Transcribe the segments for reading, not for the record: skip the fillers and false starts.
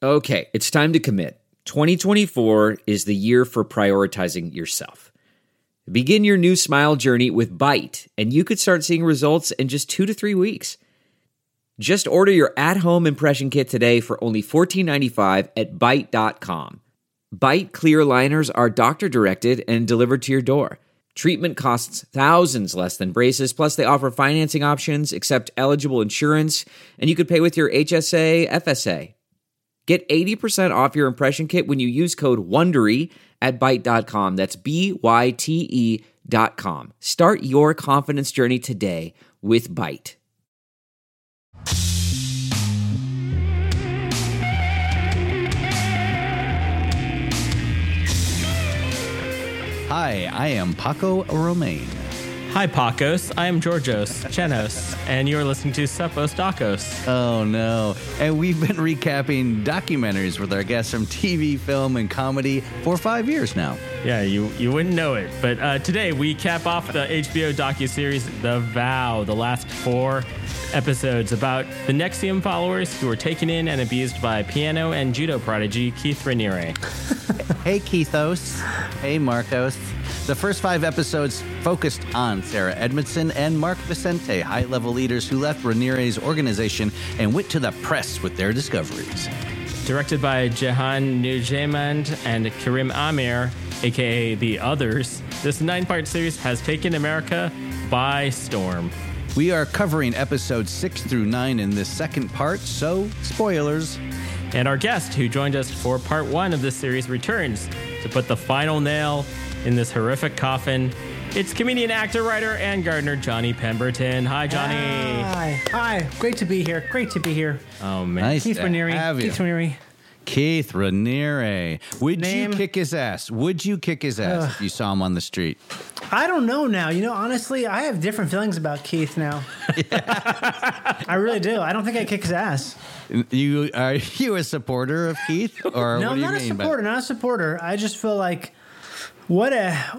Okay, it's time to commit. 2024 is the year for prioritizing yourself. Begin your new smile journey with Byte, and you could start seeing results in just 2 to 3 weeks. Just order your at-home impression kit today for only $14.95 at Byte.com. Byte clear liners are doctor-directed and delivered to your door. Treatment costs thousands less than braces, plus they offer financing options, accept eligible insurance, and you could pay with your HSA, FSA. Get 80% off your impression kit when you use code WONDERY at Byte.com. That's BYTE.com. Start your confidence journey today with Byte. Hi, I am Paco Romain. Hi, Pacos. I am Georgios Chenos, and you're listening to Suppos Docos. Oh, no. And we've been recapping documentaries with our guests from TV, film, and comedy for 5 years now. Yeah, you wouldn't know it, but today we cap off the HBO docuseries The Vow, the last 4 episodes about the NXIVM followers who were taken in and abused by piano and judo prodigy Keith Raniere. Hey, Keithos. Hey, Marcos. The first 5 episodes focused on Sarah Edmondson and Mark Vicente, high-level leaders who left Raniere's organization and went to the press with their discoveries. Directed by Jehan Nujemand and Karim Amir, a.k.a. The Others, this 9-part series has taken America by storm. We are covering episodes 6 through 9 in this second part, so spoilers. And our guest, who joined us for part 1 of this series, returns to put the final nail in this horrific coffin. It's comedian, actor, writer, and gardener Johnny Pemberton. Hi, Johnny. Hi. Great to be here. Oh, man. Nice Keith to Raniere. have you. Keith Raniere. Would you kick his ass? If you saw him on the street? I don't know now. Honestly, I have different feelings about Keith now. I really do. I don't think I'd kick his ass. Are you a supporter of Keith? Or No, what do you not mean not a supporter. I just feel like what a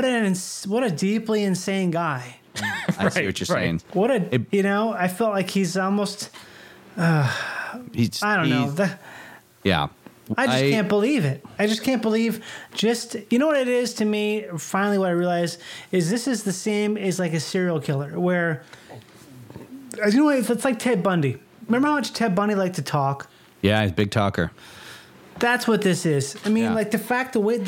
deeply insane guy. I see what you're saying. I felt like he's almost I don't know. Yeah. I just can't believe it. I just can't believe you know what it is to me, finally what I realized is this is the same as like a serial killer where, it's like Ted Bundy. Remember how much Ted Bundy liked to talk? Yeah, he's a big talker. That's what this is. I mean, like the way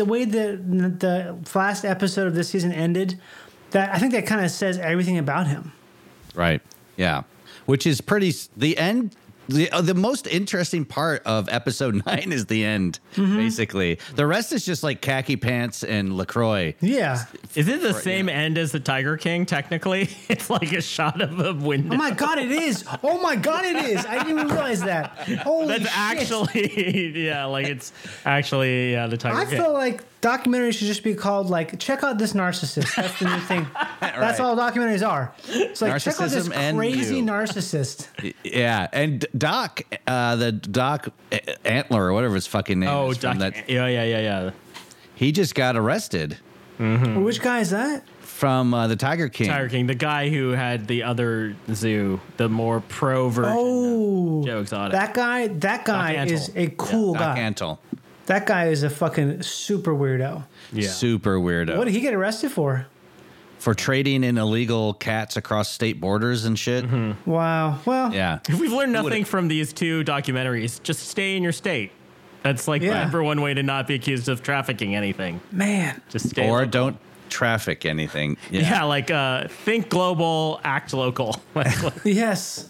the last episode of this season ended, that I think that kind of says everything about him. Right. Yeah. Which is the end. The most interesting part of episode 9 is the end, basically. The rest is just like khaki pants and LaCroix. Yeah. Is it the same end as the Tiger King, technically? It's like a shot of a window. Oh, my God, it is. I didn't even realize that. Holy shit. That's actually, it's actually the Tiger King. I feel like documentaries should just be called, check out this narcissist. That's the new thing. That's all documentaries are. It's like, check out this crazy narcissist. Yeah, and Doc, the Doc Antler or whatever his fucking name is. Doc. Yeah. He just got arrested. Mm-hmm. Which guy is that? From the Tiger King. Tiger King, the guy who had the other zoo, the more pro version of Joe Exotic. That guy is a cool guy. Doc Antle. That guy is a fucking super weirdo. Yeah. Super weirdo. What did he get arrested for? For trading in illegal cats across state borders and shit. Mm-hmm. Wow. Well, yeah. If we've learned nothing from these 2 documentaries, just stay in your state. That's the number one way to not be accused of trafficking anything. Man. Just stay Or local. don't traffic anything. Yeah, think global, act local. Yes.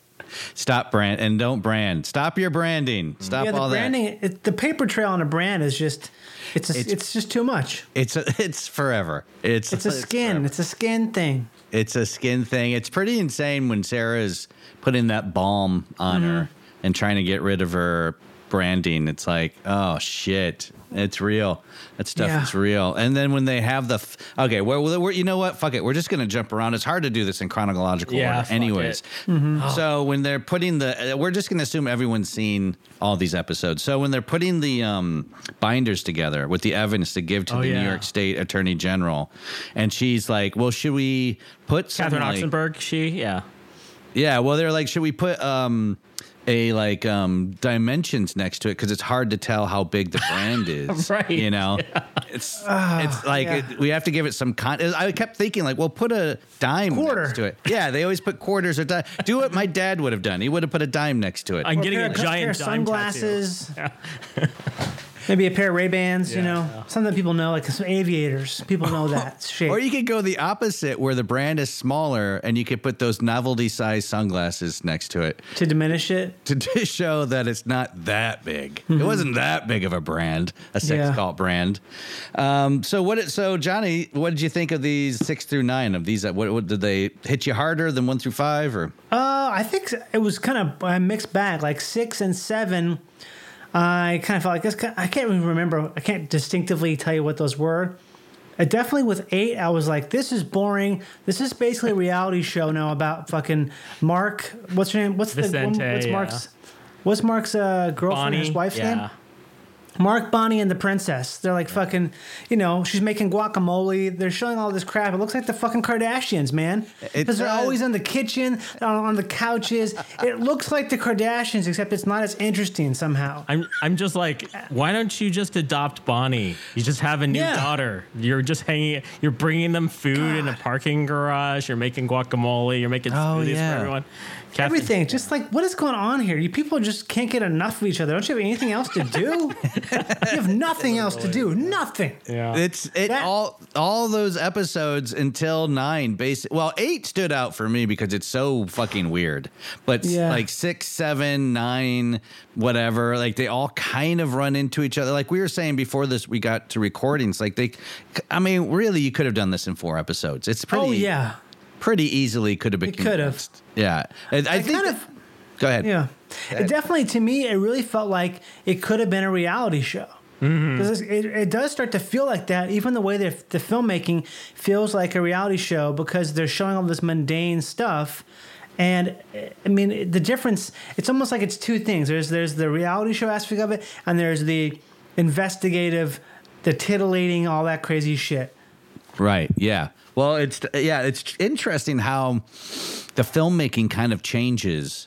Stop brand and don't brand. Stop your branding. Stop all branding, that. The paper trail on a brand is just it's just too much. It's forever. It's a skin. Forever. It's a skin thing. It's a skin thing. It's pretty insane when Sarah is putting that balm on her and trying to get rid of her branding. It's like, oh shit, it's real. That stuff is real. And then when they have we're you know what? Fuck it. We're just gonna jump around. It's hard to do this in chronological order, anyways. So when they're putting we're just gonna assume everyone's seen all these episodes. So when they're putting the binders together with the evidence to give to the New York State Attorney General, and she's like, well, should we put Catherine Oxenberg? Yeah, well, they're like, should we put like dimensions next to it because it's hard to tell how big the brand is. Right. You know, it's like we have to give it some I kept thinking like, well, put a dime Quarter. next to it. Yeah, they always put quarters or dime. Do what my dad would have done. He would have put a dime next to it. I'm getting a pair giant of dime sunglasses. Maybe a pair of Ray-Bans, you know. Something that people know, like some aviators. People know that shape. Or you could go the opposite where the brand is smaller and you could put those novelty-sized sunglasses next to it. To diminish it? To show that it's not that big. It wasn't that big of a brand, a sex cult brand. So Johnny, what did you think of these 6 through 9 of these? What did they hit you harder than 1 through 5 or? I think it was kind of a mixed bag. Like 6 and 7, I kind of felt like this. I can't even remember. I can't distinctively tell you what those were. Definitely with 8, I was like, this is boring. This is basically a reality show now about fucking Mark. What's her name? What's Vicente, What's Mark's girlfriend, Bonnie, his wife's name? Mark, Bonnie, and the princess. They're like fucking, you know, she's making guacamole. They're showing all this crap. It looks like the fucking Kardashians, man. Because they're always in the kitchen, on the couches. It looks like the Kardashians, except it's not as interesting somehow. I'm just like, why don't you just adopt Bonnie? You just have a new daughter. You're just you're bringing them food in a parking garage. You're making guacamole. You're making smoothies for everyone. Everything. Just like, what is going on here? You people just can't get enough of each other. Don't you have anything else to do? You have nothing else to do. Nothing. Yeah. All those episodes until 9 well, 8 stood out for me because it's so fucking weird. But like 6, 7, 9, whatever, like they all kind of run into each other. Like we were saying before this, we got to recordings. Like really, you could have done this in 4 episodes. It's pretty. Pretty easily could have been. It could have. Yeah. I think. Go ahead. Yeah. It definitely, to me, it really felt like it could have been a reality show. Because it does start to feel like that. Even the way that the filmmaking feels like a reality show because they're showing all this mundane stuff. And I mean, the difference, it's almost like it's two things. There's the reality show aspect of it, and there's the investigative, the titillating, all that crazy shit. Right. Yeah. Well, it's interesting how the filmmaking kind of changes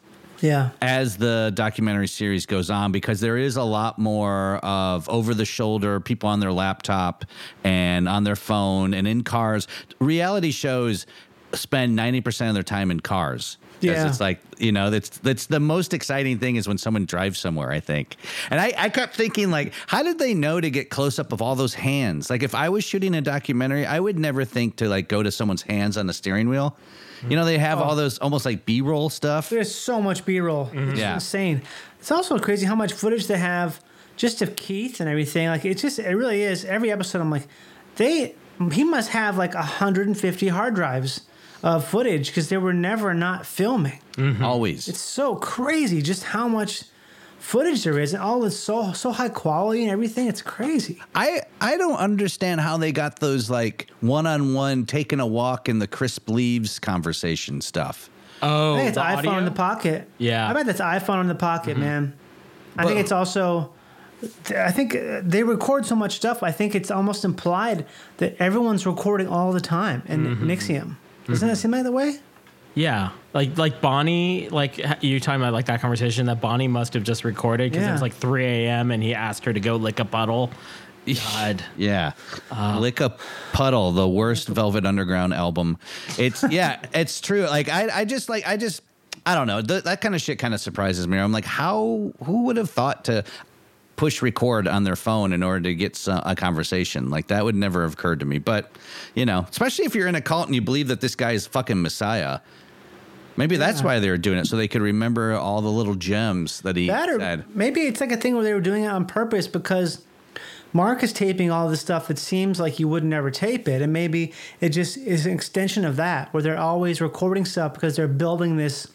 as the documentary series goes on, because there is a lot more of over-the-shoulder, people on their laptop and on their phone and in cars. Reality shows spend 90% of their time in cars. Yeah. It's like, you know, that's the most exciting thing is when someone drives somewhere, I think. And I kept thinking, like, how did they know to get close up of all those hands? Like, if I was shooting a documentary, I would never think to, like, go to someone's hands on the steering wheel. You know, they have all those almost like B-roll stuff. There's so much B-roll. It's insane. It's also crazy how much footage they have just of Keith and everything. Like, it really is. Every episode, I'm like, he must have like 150 hard drives of footage because they were never not filming. Always. It's so crazy just how much footage there is, and all is so high quality and everything. It's crazy. I don't understand how they got those like one-on-one taking a walk in the crisp leaves conversation stuff. Oh, I think it's iPhone audio? in the pocket. Yeah, I bet that's iPhone in the pocket, man. I think it's also. I think they record so much stuff. I think it's almost implied that everyone's recording all the time in Nixium. Doesn't that seem like the way? Yeah, like Bonnie, like you talking about like that conversation that Bonnie must have just recorded because it was like 3 a.m. and he asked her to go lick a puddle. God. Yeah. Lick a Puddle, the worst Velvet Underground album. It's true. Like I don't know. That kind of shit kind of surprises me. I'm like, who would have thought to push record on their phone in order to get a conversation? Like, that would never have occurred to me. But, you know, especially if you're in a cult and you believe that this guy is fucking Messiah. Maybe that's why they were doing it, so they could remember all the little gems that he said. Maybe it's like a thing where they were doing it on purpose because Mark is taping all this stuff that seems like you would never tape it, and maybe it just is an extension of that, where they're always recording stuff because they're building this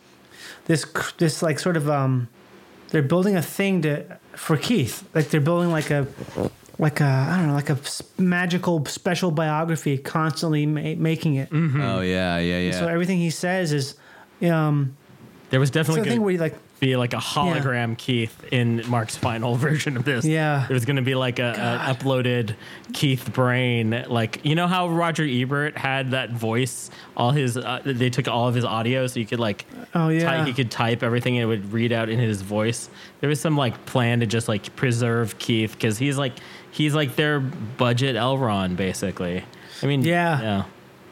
like sort of they're building a thing for Keith, like they're building like a I don't know, like a magical special biography, constantly making it. Oh yeah. So everything he says is There was It's the definitely thing where going you to be like a hologram Keith in Mark's final version of this. Yeah. There was going to be like a uploaded Keith brain. Like, you know how Roger Ebert had that voice? All his, they took all of his audio so you could like, he could type everything and it would read out in his voice. There was some like plan to just like preserve Keith because he's like their budget Elrond basically. I mean, yeah.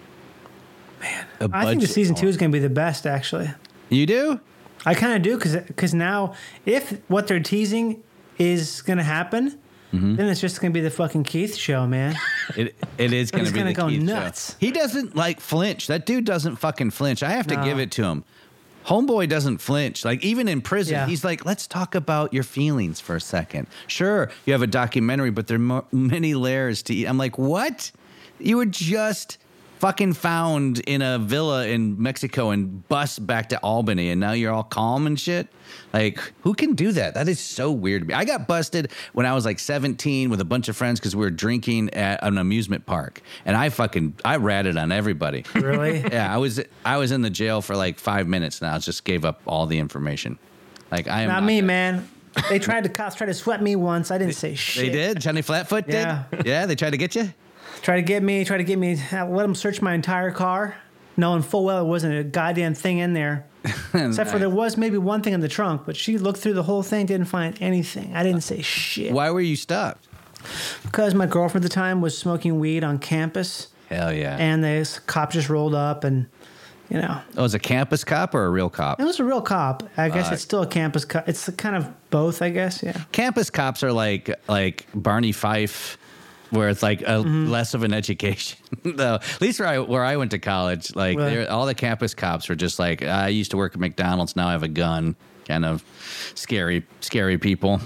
I think the season 2 is going to be the best, actually. You do? I kind of do because now if what they're teasing is going to happen, then it's just going to be the fucking Keith show, man. It is going to be the go Keith nuts. show. He doesn't like flinch. That dude doesn't fucking flinch. I have to give it to him. Homeboy doesn't flinch. Like, even in prison, he's like, let's talk about your feelings for a second. Sure, you have a documentary, but there are many layers to eat. I'm like, what? You were just fucking found in a villa in Mexico and bus back to Albany, and now you're all calm and shit. Like, who can do that? That is so weird to me. I got busted when I was like 17 with a bunch of friends because we were drinking at an amusement park, and I ratted on everybody. Really? Yeah, I was in the jail for like 5 minutes, and I just gave up all the information. Like, I am Not me, man. The cops tried to sweat me once. I didn't say shit. They did? Johnny Flatfoot did? Yeah. Yeah, they tried to get you? Try to get me. Let them search my entire car, knowing full well it wasn't a goddamn thing in there. Except for there was maybe one thing in the trunk, but she looked through the whole thing, didn't find anything. I didn't say shit. Why were you stopped? Because my girlfriend at the time was smoking weed on campus. Hell yeah. And the cop just rolled up and, you know. Oh, it was a campus cop or a real cop? It was a real cop. I guess it's still a campus cop. It's kind of both, I guess, yeah. Campus cops are like Barney Fife, where it's like less of an education. Though, at least where I went to college, like all the campus cops were just like, I used to work at McDonald's, now I have a gun. Kind of scary people.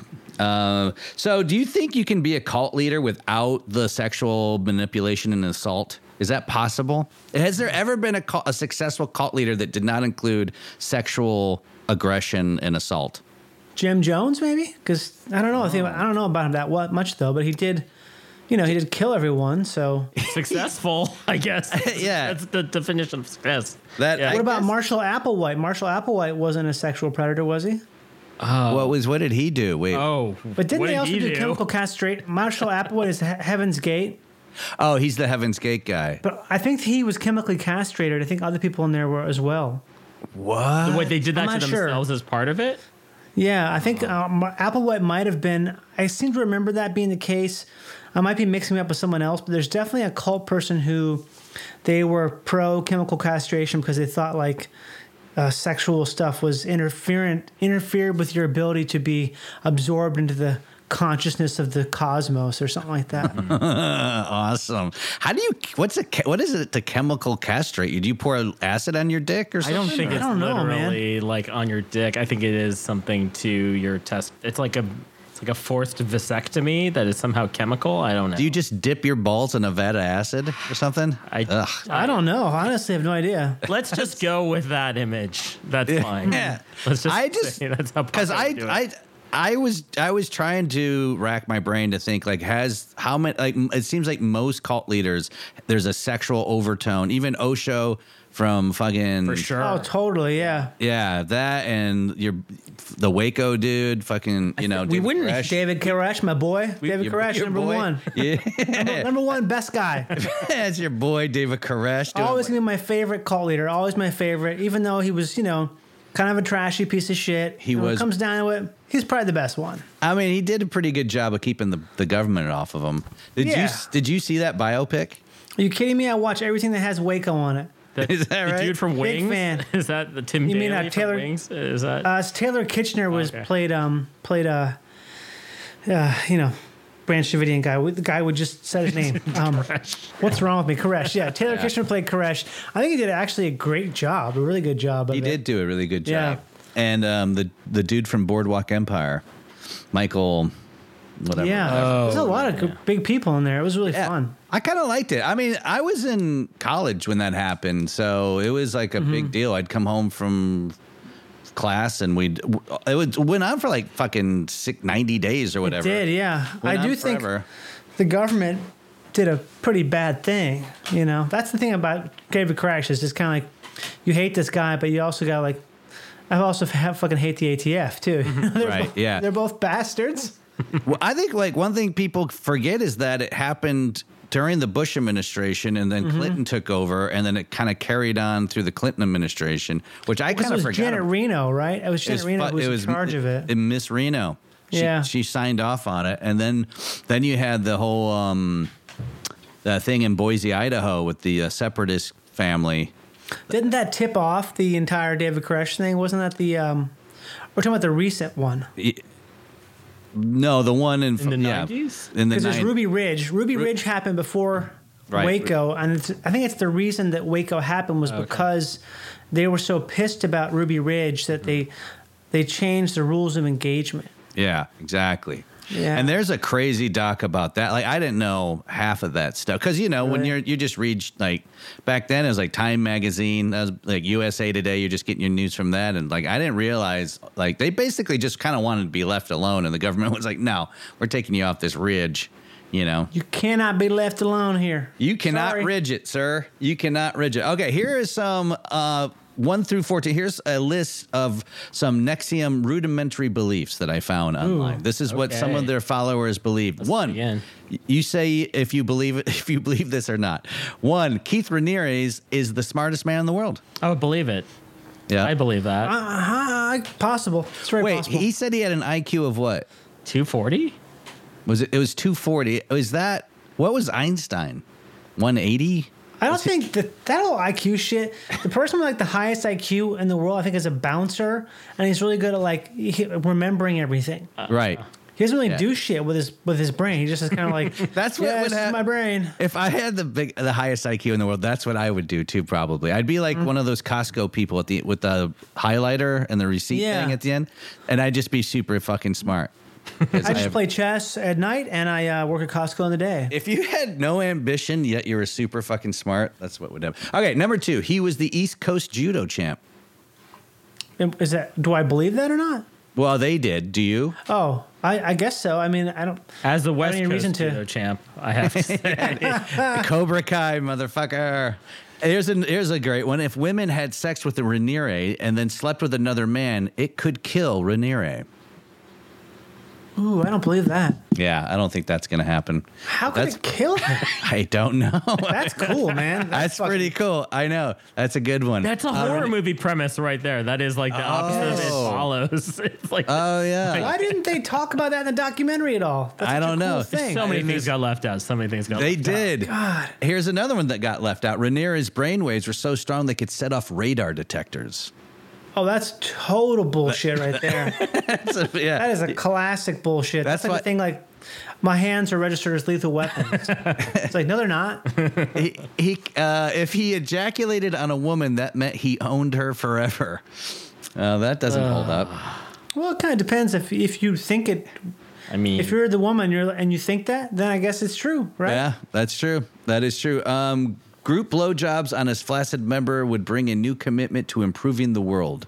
So do you think you can be a cult leader without the sexual manipulation and assault? Is that possible? Has there ever been a successful cult leader that did not include sexual aggression and assault? Jim Jones, maybe? Because I don't know. I don't know about him that much, though, but he did. He did kill everyone, so... Successful, I guess. Yeah. That's the definition of success. What about Marshall Applewhite? Marshall Applewhite wasn't a sexual predator, was he? What did he do? Wait. Oh. But didn't they also do chemical castrate? Marshall Applewhite is Heaven's Gate. Oh, he's the Heaven's Gate guy. But I think he was chemically castrated. I think other people in there were as well. What? Wait, they did that to themselves as part of it? Yeah, I think Applewhite might have been... I seem to remember that being the case. I might be mixing me up with someone else, but there's definitely a cult person who they were pro chemical castration because they thought like sexual stuff was interfered with your ability to be absorbed into the consciousness of the cosmos or something like that. Awesome. What is it to chemical castrate you? Do you pour acid on your dick or something? I don't think it's literally like on your dick. I think it is something to your test. It's like a forced vasectomy that is somehow chemical. I don't know. Do you just dip your balls in a vat of acid or something? I don't know. Honestly, I have no idea. Let's just go with that image. That's fine. Yeah. Let's just say that's how because I was trying to rack my brain to think like how many like it seems like most cult leaders there's a sexual overtone. Even Osho from fucking for sure. Oh, totally. Yeah. Yeah, that and the Waco dude, fucking we wouldn't. David Koresh, my boy. David Koresh, number one. Yeah, number one, best guy. That's your boy, David Koresh. Always gonna be my favorite cult leader. Always my favorite, even though he was kind of a trashy piece of shit. When it comes down to it, he's probably the best one. I mean, he did a pretty good job of keeping the government off of him. Did you see that biopic? Are you kidding me? I watch everything that has Waco on it. Is that right? The dude from Wings? Big fan. Is that the Tim Daly Taylor, from Wings? Is that? It's Taylor Kitchener played Branch Davidian guy. The guy would just said his name. What's wrong with me? Koresh. Yeah, Taylor Kitchener played Koresh. I think he did actually a great job, a really good job. He did do a really good job. Yeah. And the dude from Boardwalk Empire, Michael, whatever. Yeah, there's a lot of big people in there. It was really fun. I kind of liked it. I mean, I was in college when that happened, so it was like a big deal. I'd come home from class and it went on for like fucking 90 days or whatever. It did, yeah. I do think the government did a pretty bad thing. That's the thing about David Koresh is just kind of like you hate this guy, but you also got like I also fucking hate the ATF too. Right, yeah. They're both bastards. Well, I think like one thing people forget is that it happened during the Bush administration, and then Clinton took over, and then it kind of carried on through the Clinton administration, which I kind of forgot. Janet Reno, right? It was Janet Reno who was in charge of it. Miss Reno. She signed off on it, and then you had the whole the thing in Boise, Idaho, with the separatist family. Didn't that tip off the entire David Koresh thing? Wasn't that the? We're talking about the recent one. No, the one in the 90s? In the Because there's Ruby Ridge. Ruby Ridge happened before Waco, and I think it's the reason that Waco happened was because they were so pissed about Ruby Ridge that they changed the rules of engagement. Yeah, exactly. Yeah. And there's a crazy doc about that. Like, I didn't know half of that stuff. Because, when you just read, like, back then it was like Time Magazine, that was like USA Today, you're just getting your news from that. And, like, I didn't realize, like, they basically just kind of wanted to be left alone. And the government was like, no, we're taking you off this ridge, You cannot be left alone here. You cannot ridge it, sir. You cannot ridge it. Okay, here is some 1 through 14. Here's a list of some NXIVM rudimentary beliefs that I found online. This is what some of their followers believe. One, you say if you believe this or not. One, Keith Ramirez is the smartest man in the world. I would believe it. Yeah, I believe that. Possible. It's very possible. He said he had an IQ of what? 240? Was it? It was 240. Was that? What was Einstein? 180. I don't think that whole IQ shit. The person with like the highest IQ in the world, I think, is a bouncer, and he's really good at like remembering everything. Right. He doesn't really do shit with his brain. He just is kind of like that's what would happen. My brain. If I had the highest IQ in the world, that's what I would do too. Probably, I'd be like one of those Costco people with the highlighter and the receipt thing at the end, and I'd just be super fucking smart. I just play chess at night, and I work at Costco in the day. If you had no ambition, yet you were super fucking smart, that's what would happen. Okay, number 2. He was the East Coast judo champ. Is that? Do I believe that or not? Well, they did. Do you? Oh, I guess so. I mean, I don't. As the West Coast judo champ, I have to say. Cobra Kai, motherfucker. Here's a great one. If women had sex with a Raniere and then slept with another man, it could kill Raniere. Ooh, I don't believe that. Yeah, I don't think that's going to happen. How could it kill him? I don't know. That's cool, man. That's pretty cool. I know. That's a good one. That's a horror movie premise right there. That is like the opposite of It Follows. It's like, oh, yeah. Why didn't they talk about that in the documentary at all? That's I don't know. Cool thing. So many things got left out. They did. God. Here's another one that got left out. Raniere's brainwaves were so strong they could set off radar detectors. Oh, that's total bullshit right there. Yeah. That is a classic bullshit. That's like a thing like, my hands are registered as lethal weapons. It's like, no, they're not. If he ejaculated on a woman, that meant he owned her forever. That doesn't hold up. Well, it kind of depends if you think it. I mean, if you're the woman and you think that, then I guess it's true, right? Yeah, that's true. That is true. Group blowjobs on his flaccid member would bring a new commitment to improving the world.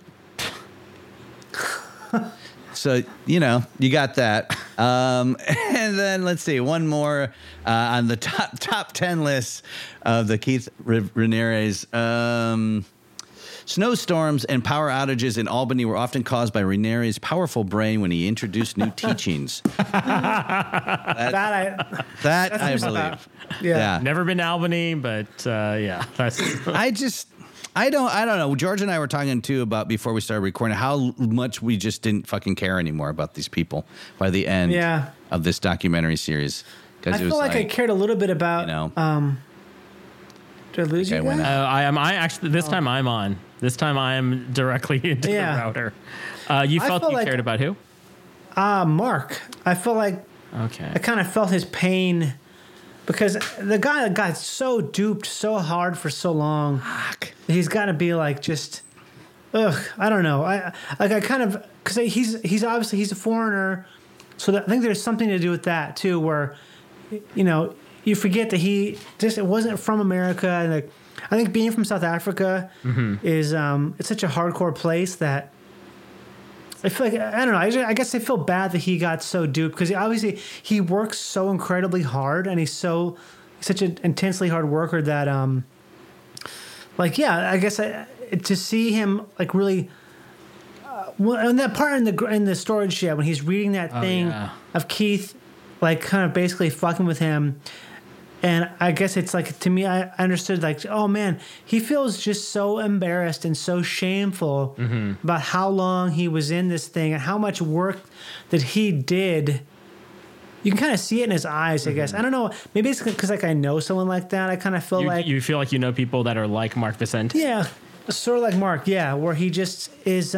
So, you got that. And then let's see, one more on the top 10 list of the Keith Raniere's. Snowstorms and power outages in Albany were often caused by Raniere's powerful brain when he introduced new teachings. That I believe. Yeah. Never been to Albany, but yeah. I don't know. George and I were talking too about before we started recording how much we just didn't fucking care anymore about these people by the end of this documentary series. I feel like I cared a little bit about. Did I lose you guys? I actually this time I'm on. This time I am directly into the router. You felt you cared about who? Mark. I feel like I kind of felt his pain because the guy got so duped so hard for so long. He's got to be like just, I don't know. I kind of because he's obviously he's a foreigner, so I think there's something to do with that too, where you forget that he just it wasn't from America, and like I think being from South Africa is it's such a hardcore place that I feel like I don't know. I guess I feel bad that he got so duped because obviously he works so incredibly hard, and he's such an intensely hard worker that I guess to see him like really and that part in the storage shed when he's reading that thing of Keith, like kind of basically fucking with him. And I guess it's like, to me, I understood like, oh man, he feels just so embarrassed and so shameful about how long he was in this thing and how much work that he did. You can kind of see it in his eyes, I guess. I don't know. Maybe it's because like I know someone like that. I kind of feel like you feel like you know people that are like Mark Vicente. Yeah, sort of like Mark. Yeah, where he just is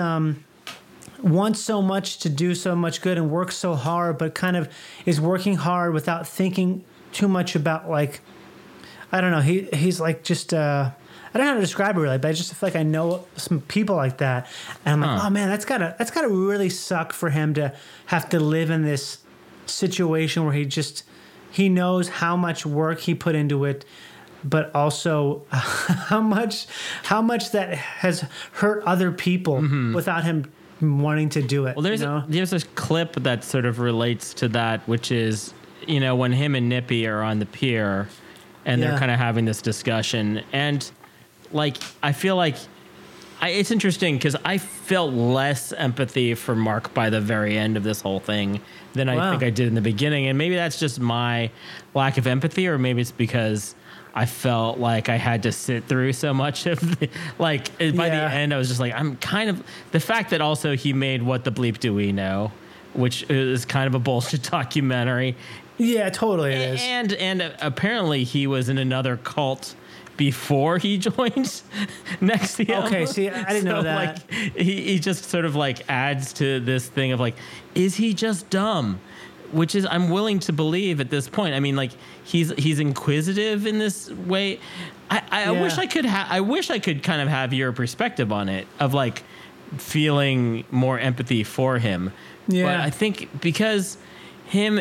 wants so much to do so much good and works so hard, but kind of is working hard without thinking too much about like, I don't know. He's like just I don't know how to describe it really, but I just feel like I know some people like that, and I'm like, oh man, that's gotta really suck for him to have to live in this situation where he knows how much work he put into it, but also how much that has hurt other people without him wanting to do it. Well, there's this clip that sort of relates to that, which is, you know, when him and Nippy are on the pier and they're kind of having this discussion, and like I feel like it's interesting because I felt less empathy for Mark by the very end of this whole thing than I think I did in the beginning. And maybe that's just my lack of empathy, or maybe it's because I felt like I had to sit through so much of the, by the end, I was just like, I'm kind of, the fact that also he made What the Bleep Do We Know, which is kind of a bullshit documentary. Yeah, totally it is. And apparently he was in another cult before he joined NXIVM. Okay, see, I didn't know that. Like, he just sort of like adds to this thing of like, is he just dumb? Which is, I'm willing to believe at this point. I mean, like he's inquisitive in this way. I wish I could I wish I could kind of have your perspective on it, of like feeling more empathy for him. Yeah. But I think because him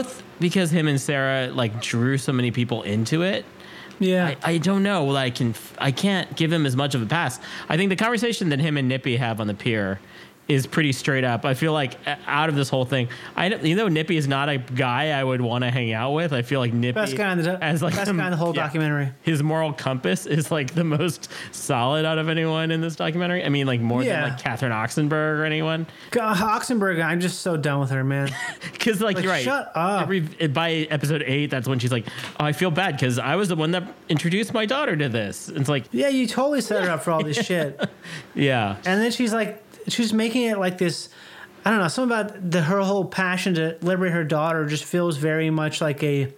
and Sarah like drew so many people into it. Yeah, I don't know. Well, I can't give him as much of a pass. I think the conversation that him and Nippy have on the pier is pretty straight up. I feel like out of this whole thing, Nippy is not a guy I would want to hang out with. I feel like Nippy, best guy in the whole documentary. His moral compass is like the most solid out of anyone in this documentary. I mean, like more than like Catherine Oxenberg or anyone. Oxenberg, I'm just so done with her, man. Because like you're right. Shut up. By episode 8, that's when she's like, oh, I feel bad because I was the one that introduced my daughter to this. It's like, yeah, you totally set her up for all this shit. Yeah. And then she's making it like this, I don't know, something about her whole passion to liberate her daughter just feels very much like a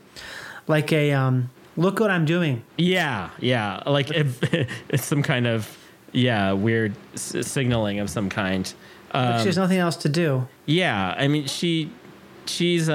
look what I'm doing. Yeah. Like it's some kind of weird signaling of some kind. She has nothing else to do. Yeah, I mean she's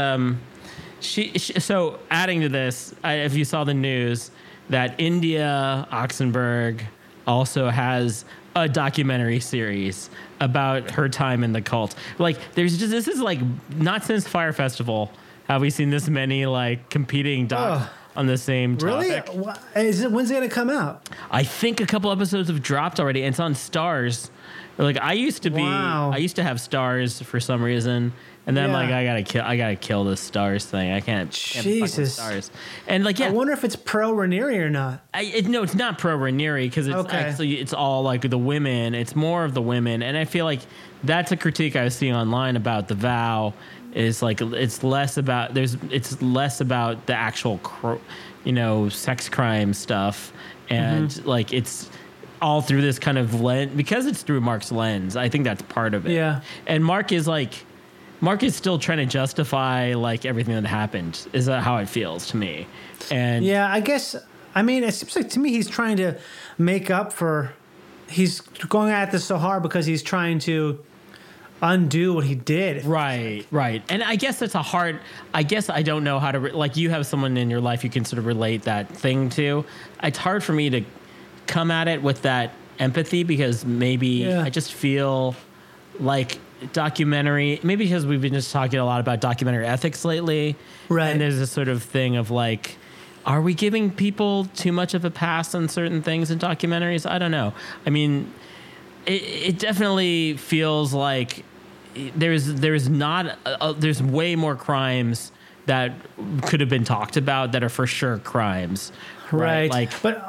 so adding to this, if you saw the news that India Oxenberg also has a documentary series about her time in the cult. Like, this is like, not since Fyre Festival have we seen this many like competing docs on the same topic. Really? When's it gonna come out? I think a couple episodes have dropped already. And it's on Stars. Like, I used to have Stars for some reason. And then I'm like, I gotta kill this Stars thing. I can't fuck with Stars. And like, I wonder if it's pro Raniere or not. No, it's not pro Raniere because it's actually, it's all like the women. It's more of the women, and I feel like that's a critique I was seeing online about The Vow. Is like it's less about the actual sex crime stuff, and like it's all through this kind of lens, because it's through Mark's lens. I think that's part of it. Yeah, and Mark is still trying to justify like everything that happened. Is that how it feels to me? And yeah, I guess, I mean, it seems like to me he's trying to make up for, he's going at this so hard because he's trying to undo what he did. Right. And I guess that's I guess I don't know how to, like, you have someone in your life you can sort of relate that thing to. It's hard for me to come at it with that empathy because maybe I just feel like documentary, maybe because we've been just talking a lot about documentary ethics lately, right? And there's this sort of thing of like, are we giving people too much of a pass on certain things in documentaries? I don't know. I mean, it definitely feels like there's way more crimes that could have been talked about that are for sure crimes, right? Like, but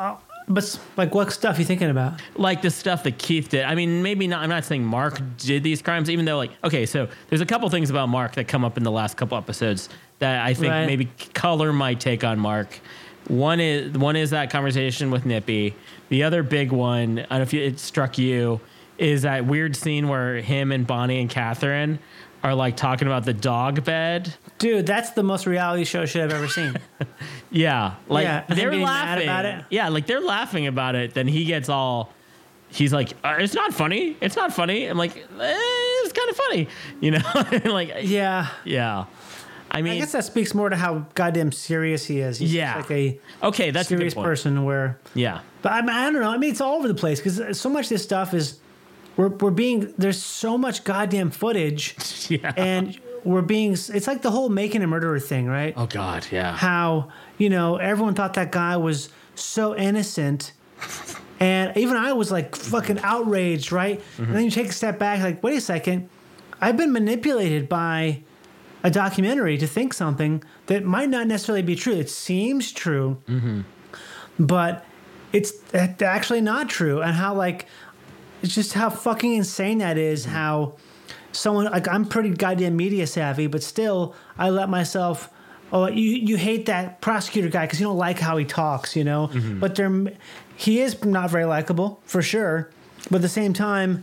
But like, what stuff you thinking about? Like the stuff that Keith did. I mean, maybe not. I'm not saying Mark did these crimes, even though, like, okay, so there's a couple things about Mark that come up in the last couple episodes that I think maybe color my take on Mark. One is that conversation with Nippy. The other big one, I don't know if it struck you, is that weird scene where him and Bonnie and Catherine are like talking about the dog bed. Dude, that's the most reality show shit I've ever seen. Yeah, like they're getting laughing mad about it. Yeah, like they're laughing about it. Then he gets all, he's like, "It's not funny. It's not funny." I'm like, "It's kind of funny," you know? Like, yeah. I mean, I guess that speaks more to how goddamn serious he is. He's just like that's serious a good point. person. Where but I don't know. I mean, it's all over the place because so much of this stuff is we're being there's so much goddamn footage, and we're being. It's like the whole making a murderer thing, right? Oh God, yeah. How everyone thought that guy was so innocent. And even I was like fucking outraged, right? Mm-hmm. And then you take a step back, like, wait a second, I've been manipulated by a documentary to think something that might not necessarily be true. It seems true, but it's actually not true. And how it's just how fucking insane that is. How someone I'm pretty goddamn media savvy, but still I let myself. Oh, you hate that prosecutor guy because you don't like how he talks, But he is not very likable for sure. But at the same time,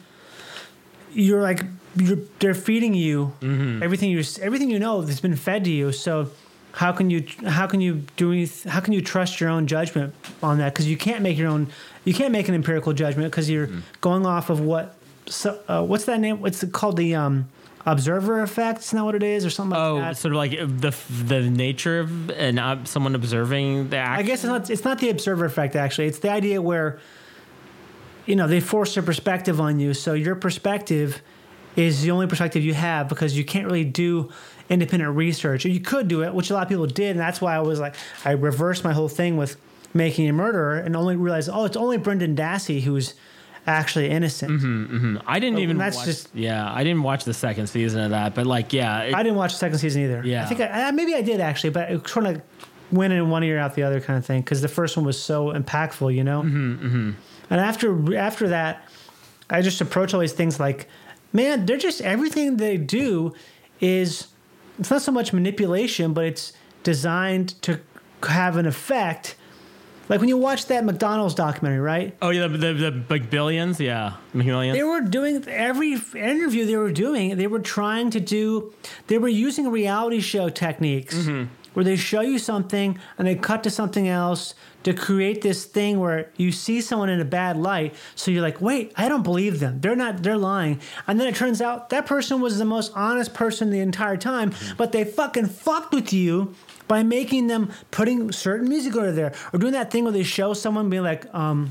they're feeding you everything you know that's been fed to you. So how can you trust your own judgment on that? Because you can't make an empirical judgment because you're going off of what's that name? What's it called? The observer effect? Isn't that what it is, or something like that? Sort of like the nature of someone observing the action. I guess it's not the observer effect. Actually, it's the idea where they force their perspective on you. So your perspective is the only perspective you have because you can't really do independent research. Or you could do it, which a lot of people did, and that's why I reversed my whole thing with Making a Murderer and only realized, it's only Brendan Dassey who's actually innocent. I didn't even watch, I didn't watch the second season of that, but I didn't watch the second season either. Yeah. I think maybe I did actually, but it sort of went in one ear out the other kind of thing because the first one was so impactful, And after that, I just approach all these things like, man, they're just everything they do it's not so much manipulation, but it's designed to have an effect. Like when you watch that McDonald's documentary, right? Oh yeah, the big billions, millions. They were doing every interview they were doing. They were using reality show techniques where they show you something and they cut to something else to create this thing where you see someone in a bad light. So you're like, wait, I don't believe them. They're lying. And then it turns out that person was the most honest person the entire time, but they fucking fucked with you by making them putting certain music over there or doing that thing where they show someone being like,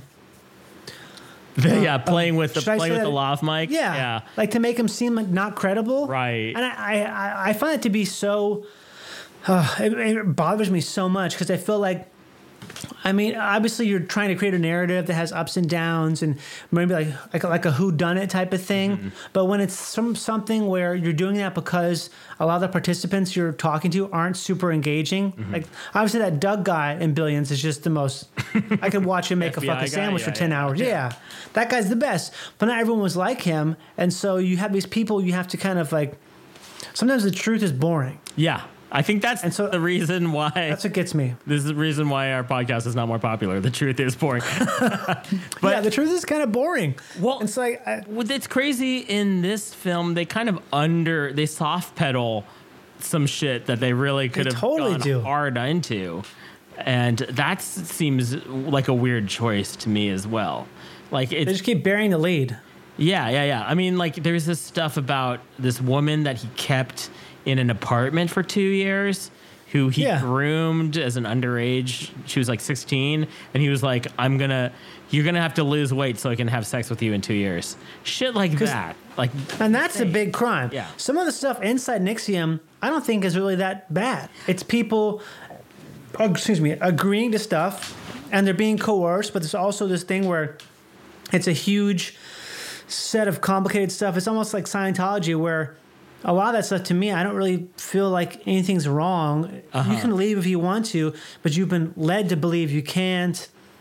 playing with the lav mic. Yeah. Like to make them seem like not credible. Right. And I find it to be so, it bothers me so much because I feel like, obviously you're trying to create a narrative that has ups and downs and maybe like a whodunit type of thing. But when it's something where you're doing that because a lot of the participants you're talking to aren't super engaging, like obviously that Doug guy in Billions is just the most. I could watch him make a fucking sandwich for 10 hours. Yeah, that guy's the best. But not everyone was like him, and so you have these people you have to kind of like. Sometimes the truth is boring. Yeah. I think that's the reason why. That's what gets me. This is the reason why our podcast is not more popular. The truth is boring. But the truth is kind of boring. Well, it's like it's crazy in this film. They kind of they soft pedal some shit that they really could have gone hard into, and that seems like a weird choice to me as well. Like they just keep burying the lead. Yeah. I mean, like there's this stuff about this woman that he kept in an apartment for 2 years, who he groomed as an underage. She was like 16, and he was like, you're gonna have to lose weight so I can have sex with you in 2 years. Shit like that. And that's a big crime. Yeah. Some of the stuff inside NXIVM, I don't think is really that bad. It's people, agreeing to stuff, and they're being coerced, but there's also this thing where it's a huge set of complicated stuff. It's almost like Scientology where a lot of that stuff, to me, I don't really feel like anything's wrong. You can leave if you want to, but you've been led to believe you can't.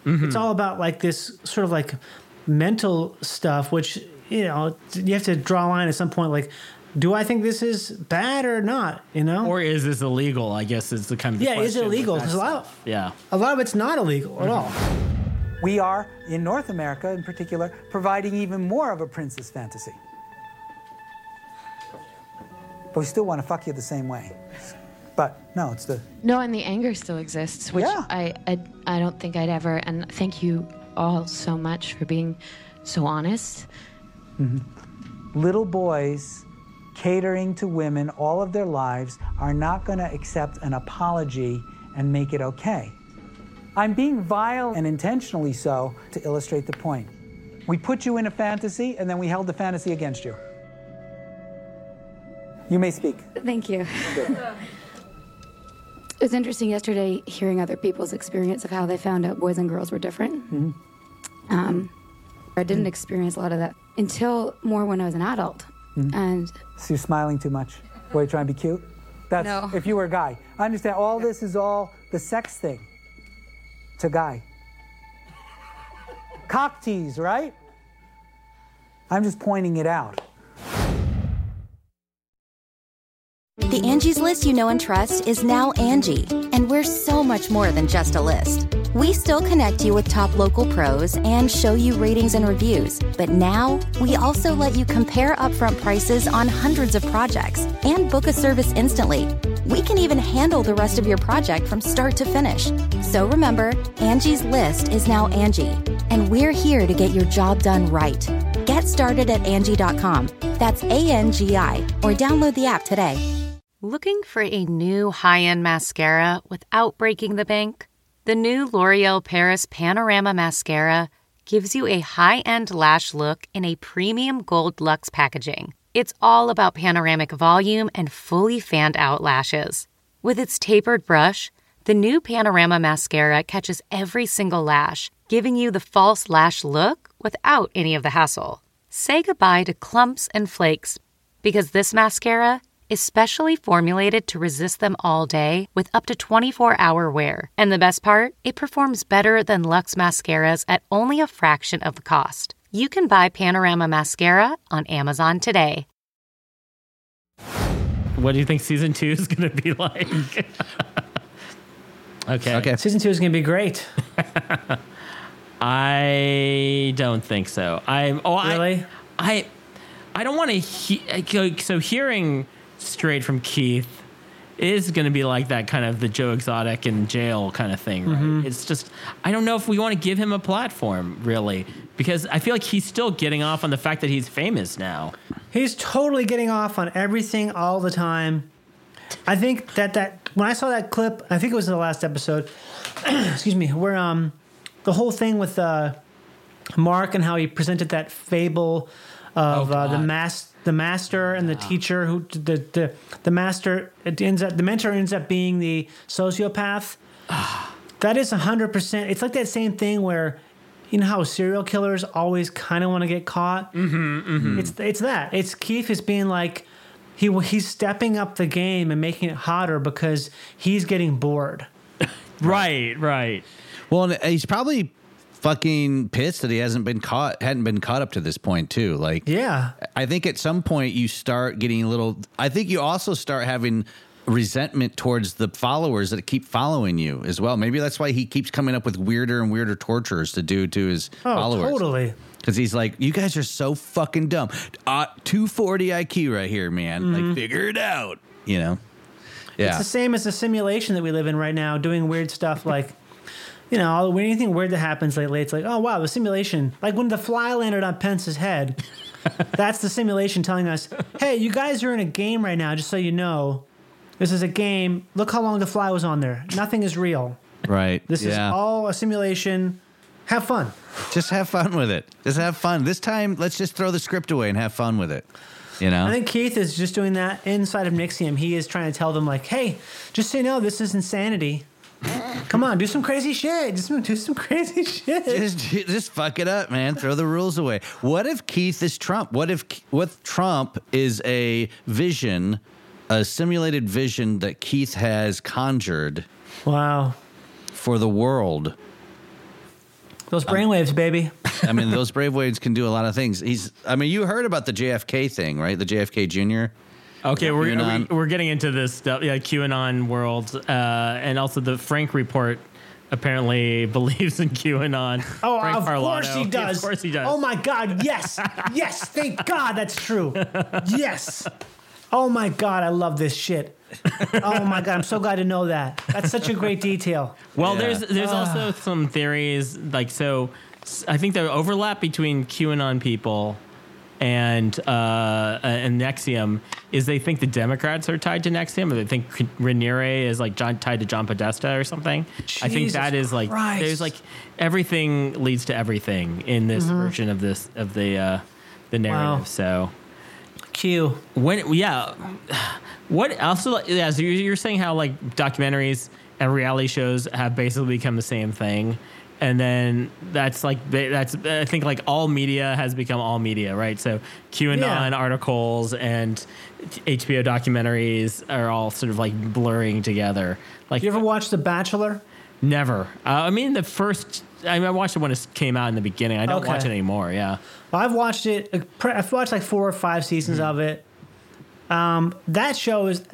It's all about like this sort of like mental stuff, which, you know, you have to draw a line at some point. Like, do I think this is bad or not? You know, Or is this illegal? I guess is the kind of the yeah, is it question with illegal? that Because stuff. Yeah. a lot of it's not illegal at all. We are, in North America in particular, providing even more of a princess fantasy. But we still want to fuck you the same way. But no, it's the... No, and the anger still exists, which Yeah. I don't think I'd ever, and thank you all so much for being so honest. Little boys catering to women all of their lives are not going to accept an apology and make it okay. I'm being vile and intentionally so to illustrate the point. We put you in a fantasy and then we held the fantasy against you. You may speak. Thank you. It was interesting yesterday hearing other people's experience of how they found out boys and girls were different. I didn't experience a lot of that until more when I was an adult. And So you're smiling too much. Were you trying to be cute? That's No. if you were a guy. I understand all this is all the sex thing. It's a guy. Cock tease, right? I'm just pointing it out. The Angie's List you know and trust is now Angie, and we're so much more than just a list. We still connect you with top local pros and show you ratings and reviews, but now we also let you compare upfront prices on hundreds of projects and book a service instantly. We can even handle the rest of your project from start to finish. So remember, Angie's List is now Angie, and we're here to get your job done right. Get started at Angie.com. That's ANGI, or download the app today. Looking for a new high-end mascara without breaking the bank? The new L'Oreal Paris Panorama Mascara gives you a high-end lash look in a premium gold luxe packaging. It's all about panoramic volume and fully fanned-out lashes. With its tapered brush, the new Panorama Mascara catches every single lash, giving you the false lash look without any of the hassle. Say goodbye to clumps and flakes, because this mascara is specially formulated to resist them all day with up to 24-hour wear. And the best part? It performs better than Luxe mascaras at only a fraction of the cost. You can buy Panorama Mascara on Amazon today. What do you think season 2 is going to be like? Okay. Season 2 is going to be great. I don't think so. Really? I don't want to. So hearing straight from Keith is going to be like that kind of the Joe Exotic in jail kind of thing, right? It's just, I don't know if we want to give him a platform, really, because I feel like he's still getting off on the fact that he's famous now. He's totally getting off on everything all the time. I think that when I saw that clip, I think it was the last episode, excuse me, where the whole thing with Mark and how he presented that fable of the master and the teacher, who the master, the mentor ends up being the sociopath. That is 100%. It's like that same thing where, you know how serial killers always kind of want to get caught. It's that. It's Keith is being like he's stepping up the game and making it hotter because he's getting bored. Right. Well, and he's probably fucking pissed that he hadn't been caught up to this point too. Like, yeah, I think at some point you start getting a little. I think you also start having resentment towards the followers that keep following you as well. Maybe that's why he keeps coming up with weirder and weirder tortures to do to his followers. Totally. Because he's like, you guys are so fucking dumb. 240 IQ right here, man. Like, figure it out. You know. Yeah. It's the same as the simulation that we live in right now, doing weird stuff like, you know, when anything weird that happens lately, it's like, oh, wow, the simulation. Like when the fly landed on Pence's head, that's the simulation telling us, hey, you guys are in a game right now, just so you know. This is a game. Look how long the fly was on there. Nothing is real. Right. This is all a simulation. Have fun. Just have fun with it. Just have fun. This time, let's just throw the script away and have fun with it. You know? I think Keith is just doing that inside of Nixium. He is trying to tell them, like, hey, just so you know, this is insanity. Come on, do some crazy shit. Just do some crazy shit. Just fuck it up, man. Throw the rules away. What if Keith is Trump? What if Trump is a vision, a simulated vision that Keith has conjured? Wow. For the world. Those brainwaves, baby. I mean, those brainwaves can do a lot of things. You heard about the JFK thing, right? The JFK Jr. Okay, we're getting into this stuff, QAnon world, and also the Frank report apparently believes in QAnon. Oh, Frank of Parlato. course he does. Of course he does. Oh my God, yes, yes, thank God that's true. Yes. Oh my God, I love this shit. Oh my God, I'm so glad to know that. That's such a great detail. Well, there's also some theories, so I think the overlap between QAnon people and NXIVM is they think the Democrats are tied to NXIVM, or they think Raniere is tied to John Podesta or something. I think that is Christ. there's everything leads to everything in this version of the narrative. Wow. So Q. What also? Yeah, so you're saying how documentaries and reality shows have basically become the same thing. And then I think all media has become all media, right? So QAnon articles and HBO documentaries are all sort of blurring together. You ever watch The Bachelor? Never. I watched it when it came out in the beginning. I don't watch it anymore. Yeah. Well, I've watched it. I've watched 4 or 5 seasons of it. That show is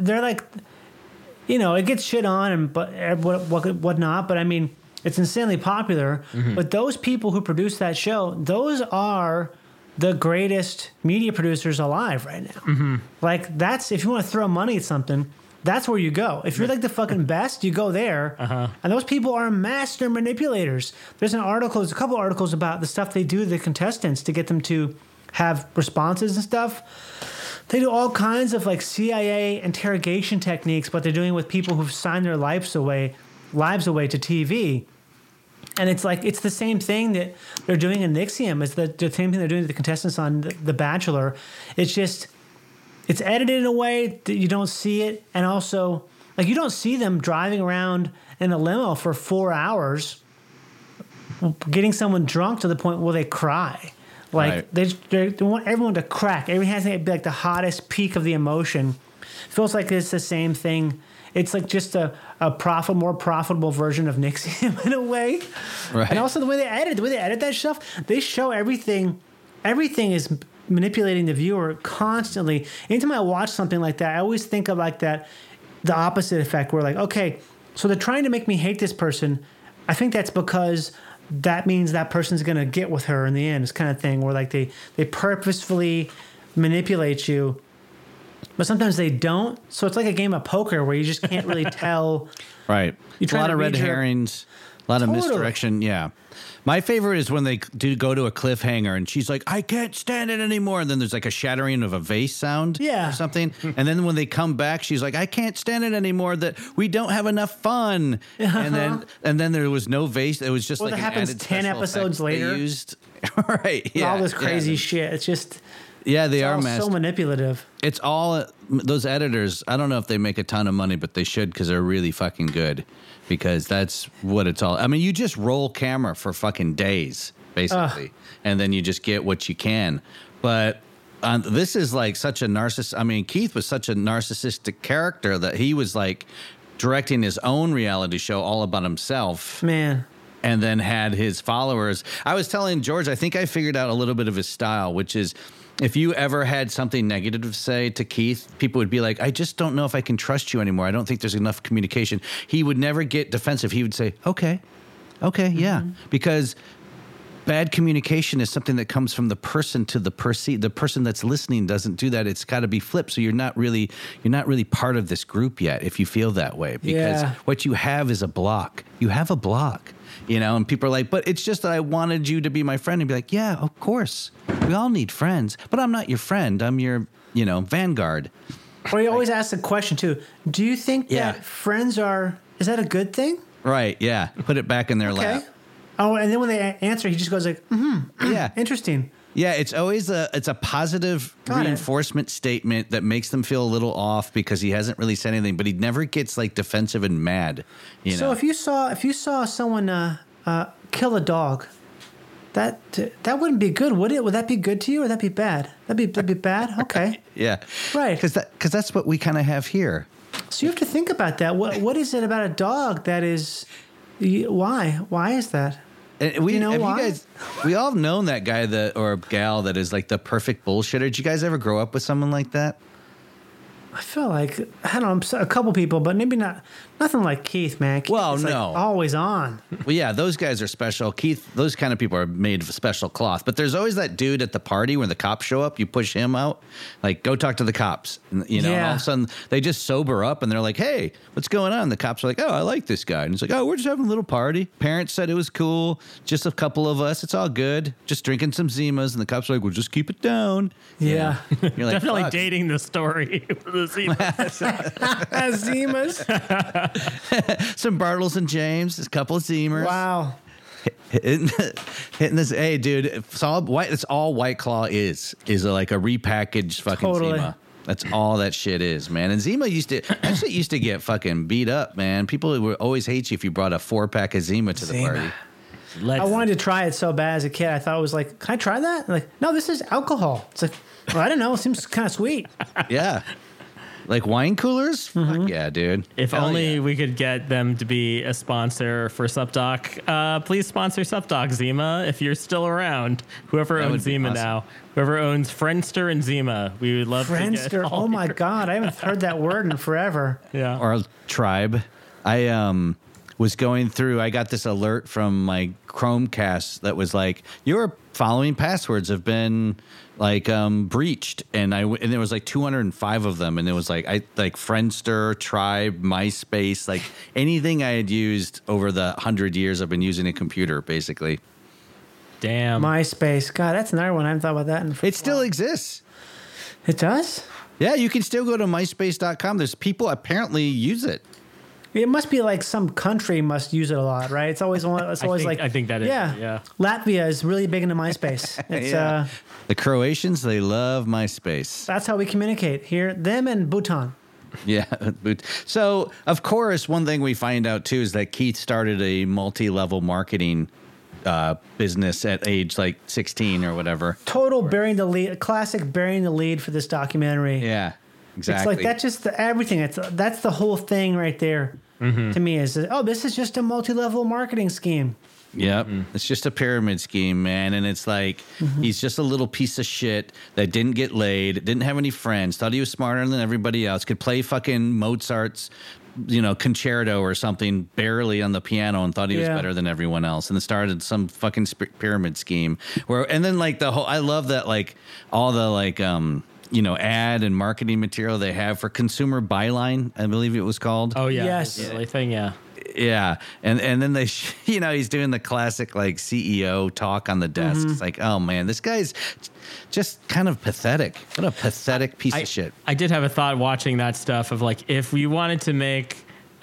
it gets shit on and whatnot. But I mean, it's insanely popular. But those people who produce that show, those are the greatest media producers alive right now. That's if you want to throw money at something, that's where you go. If you're the fucking best, you go there. And those people are master manipulators. There's a couple articles about the stuff they do to the contestants to get them to have responses and stuff. They do all kinds of CIA interrogation techniques, but they're doing it with people who've signed their lives away to TV. And it's the same thing that they're doing in NXIVM. It's the same thing they're doing to the contestants on The Bachelor. It's just, it's edited in a way that you don't see it. And also, you don't see them driving around in a limo for 4 hours, getting someone drunk to the point where they cry. They want everyone to crack. Everyone has to be the hottest peak of the emotion. It feels like it's the same thing. It's just a more profitable version of NXIVM in a way. Right. And also the way they edit that stuff, they show everything. Everything is manipulating the viewer constantly. Anytime I watch something like that, I always think of the opposite effect where okay, so they're trying to make me hate this person. I think that's because that means that person's going to get with her in the end. It's kind of thing where they purposefully manipulate you. But sometimes they don't. So it's like a game of poker where you just can't really tell. Right. A lot of red herrings, a lot of misdirection. Yeah. My favorite is when they do go to a cliffhanger and she's like, I can't stand it anymore. And then there's a shattering of a vase sound or something. And then when they come back, she's like, I can't stand it anymore that we don't have enough fun. And then there was no vase. It was just that happens 10 episodes later. Right. Yeah. All this crazy shit. It's just... Yeah, they are so manipulative. It's all those editors. I don't know if they make a ton of money, but they should because they're really fucking good. Because that's what it's all. I mean, you just roll camera for fucking days, basically, and then you just get what you can. But this is such a narcissist. I mean, Keith was such a narcissistic character that he was directing his own reality show all about himself. Man. And then had his followers. I was telling George, I think I figured out a little bit of his style, which is if you ever had something negative to say to Keith, people would be like, I just don't know if I can trust you anymore. I don't think there's enough communication. He would never get defensive. He would say, okay, yeah. Because bad communication is something that comes from the person to the the person that's listening doesn't do that. It's got to be flipped. So you're not really part of this group yet if you feel that way. Because what you have is a block. You have a block. And people are like, but it's just that I wanted you to be my friend. And be like, yeah, of course. We all need friends. But I'm not your friend. I'm your, vanguard. Or you always ask the question, too. Do you think that friends is that a good thing? Right, yeah. Put it back in their lap. Oh, and then when they answer, he just goes yeah, interesting. Yeah, it's always a positive reinforcement statement that makes them feel a little off because he hasn't really said anything, but he never gets defensive and mad. So if you saw someone kill a dog, that wouldn't be good, would it? Would that be good to you, or would that be bad? That'd be bad. Okay. Yeah. Right. Because that's what we kind of have here. So you have to think about that. What is it about a dog that is? Why is that? And we, You know have why? you guys, we all known that guy or gal that is like the perfect bullshitter. Did you guys ever grow up with someone like that? I feel like, I don't know, a couple people, but maybe nothing like Keith, man. Keith Well, is, like, no. always on. Well, yeah, those guys are special. Keith, those kind of people are made of special cloth. But there's always that dude at the party when the cops show up. You push him out, like, go talk to the cops. And, and all Yeah. of a sudden they just sober up and they're like, hey, what's going on? The cops are like, oh, I like this guy. And it's like, oh, we're just having a little party. Parents said it was cool. Just a couple of us. It's all good. Just drinking some Zimas. And the cops are like, well, just keep it down. Yeah. You're like, Definitely fuck. dating the story. For the Zimas. Zimas. Some Bartles and James, a couple of Zimers. Wow. hitting this. Hey, dude, it's all white. It's all White Claw is like a repackaged fucking Totally. Zima. That's all that shit is, man. And Zima used to get fucking beat up, man. People would always hate you if you brought a 4-pack of Zima to the Zima. party. I wanted to try it so bad as a kid. I thought it was like, can I try that? Like, no, this is alcohol. It's like, well, I don't know. It seems kind of sweet. Yeah. Like wine coolers? Fuck yeah, dude. If Hell only yeah. we could get them to be a sponsor for SupDoc. Please sponsor SupDoc, Zima, if you're still around. Whoever That owns would be Zima awesome. now. Whoever owns Friendster and Zima. We would love to Friendster. get all Oh my your- God. I haven't heard that word in forever. Yeah. Or a tribe. I was going through, I got this alert from my Chromecast that was like, your following passwords have been like breached, and there was like 205 of them, and it was like Friendster, Tribe, MySpace, like anything I had used over the 100 years I've been using a computer, basically. Damn. MySpace. God, that's another one. I haven't thought about that. It still exists. It does? Yeah, you can still go to myspace.com. There's people apparently use it. It must be like some country must use it a lot, right? It's always I think that is. Yeah. Latvia is really big into MySpace. It's Yeah. The Croatians, they love MySpace. that's how we communicate here. Them and Bhutan. Yeah. So, of course, one thing we find out, too, is that Keith started a multi-level marketing business at age like 16 or whatever. Total burying the lead, classic burying the lead for this documentary. Yeah, exactly. It's like that's just everything. That's the whole thing right there. To me is this is just a multi-level marketing scheme. Yep. It's just a pyramid scheme, man. And it's like, he's just a little piece of shit that didn't get laid, didn't have any friends, thought he was smarter than everybody else, could play fucking Mozart's, concerto or something barely on the piano and thought he was Yeah. better than everyone else. And then started some fucking pyramid scheme and then like I love that, like all the like, ad and marketing material they have for Consumer Byline, I believe it was called. Oh, yeah. Yes. This really thing, yeah. Yeah, and then they, he's doing the classic like CEO talk on the desk. It's like, oh man, this guy's just kind of pathetic. What a pathetic piece of shit. I did have a thought watching that stuff of like, if we wanted to make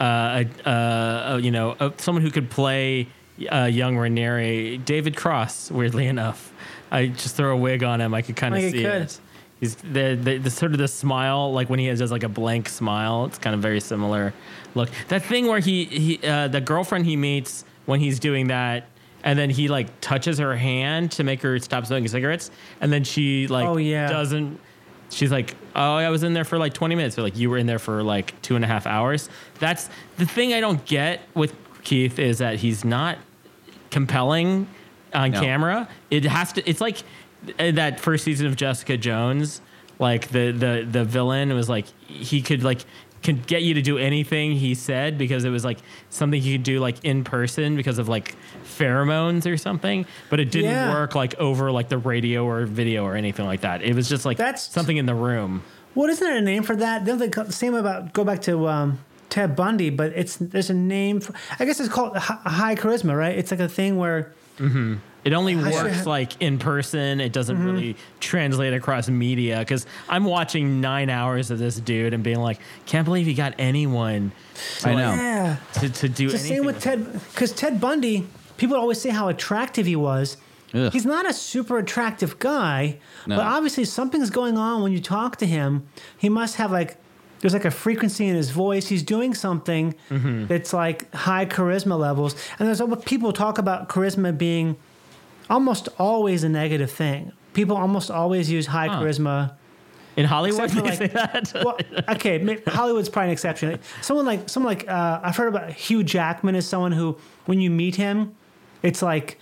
someone who could play young Ranieri, David Cross, weirdly enough, I just throw a wig on him, I could kind of Like see you could. it. He's the sort of the smile, like when he does like a blank smile. It's kind of very similar look. That thing where he the girlfriend he meets when he's doing that, and then he like touches her hand to make her stop smoking cigarettes, and then she like doesn't. She's like, oh, I was in there for like 20 minutes. Or like, you were in there for like 2.5 hours. That's the thing I don't get with Keith is that he's not compelling on camera. It has to. It's like that first season of Jessica Jones. Like the villain was like he could get you to do anything he said because it was like something he could do like in person because of like pheromones or something, but it didn't work like over like the radio or video or anything like that. It was just like something in the room. What isn't there a name for that? The same about go back to Ted Bundy, but there's a name for, I guess it's called high charisma, right? It's like a thing where it only works like in person. It doesn't really translate across media because I'm watching 9 hours of this dude and being like, can't believe he got anyone to, I know. to do It's the anything. same with Ted, because Ted Bundy, people always say how attractive he was. Ugh. He's not a super attractive guy, No. but obviously something's going on when you talk to him. He must have there's like a frequency in his voice. He's doing something that's like high charisma levels. And there's people talk about charisma being almost always a negative thing. People almost always use high charisma. In Hollywood, Except for, they like- say that. Well, okay, Hollywood's probably an exception. Someone like I've heard about Hugh Jackman is someone who, when you meet him, It's like,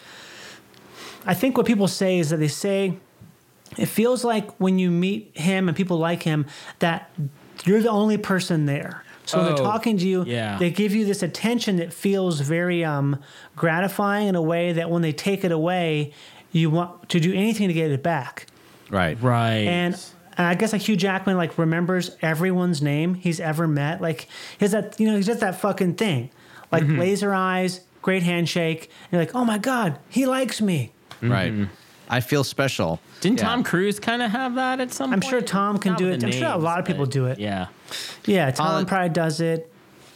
I think what people say is that they say it feels like when you meet him and people like him that you're the only person there. So when they're talking to you, they give you this attention that feels very gratifying in a way that when they take it away, you want to do anything to get it back. Right. And I guess like Hugh Jackman like remembers everyone's name he's ever met. Like he's that, you know, he's just that fucking thing. Like laser eyes, great handshake. And you're like, oh my God, he likes me. Right. I feel special. Didn't Tom Cruise kind of have that at some point? I'm sure Tom can do it. I'm sure a lot of people do it. Yeah. Yeah, Tom probably does it.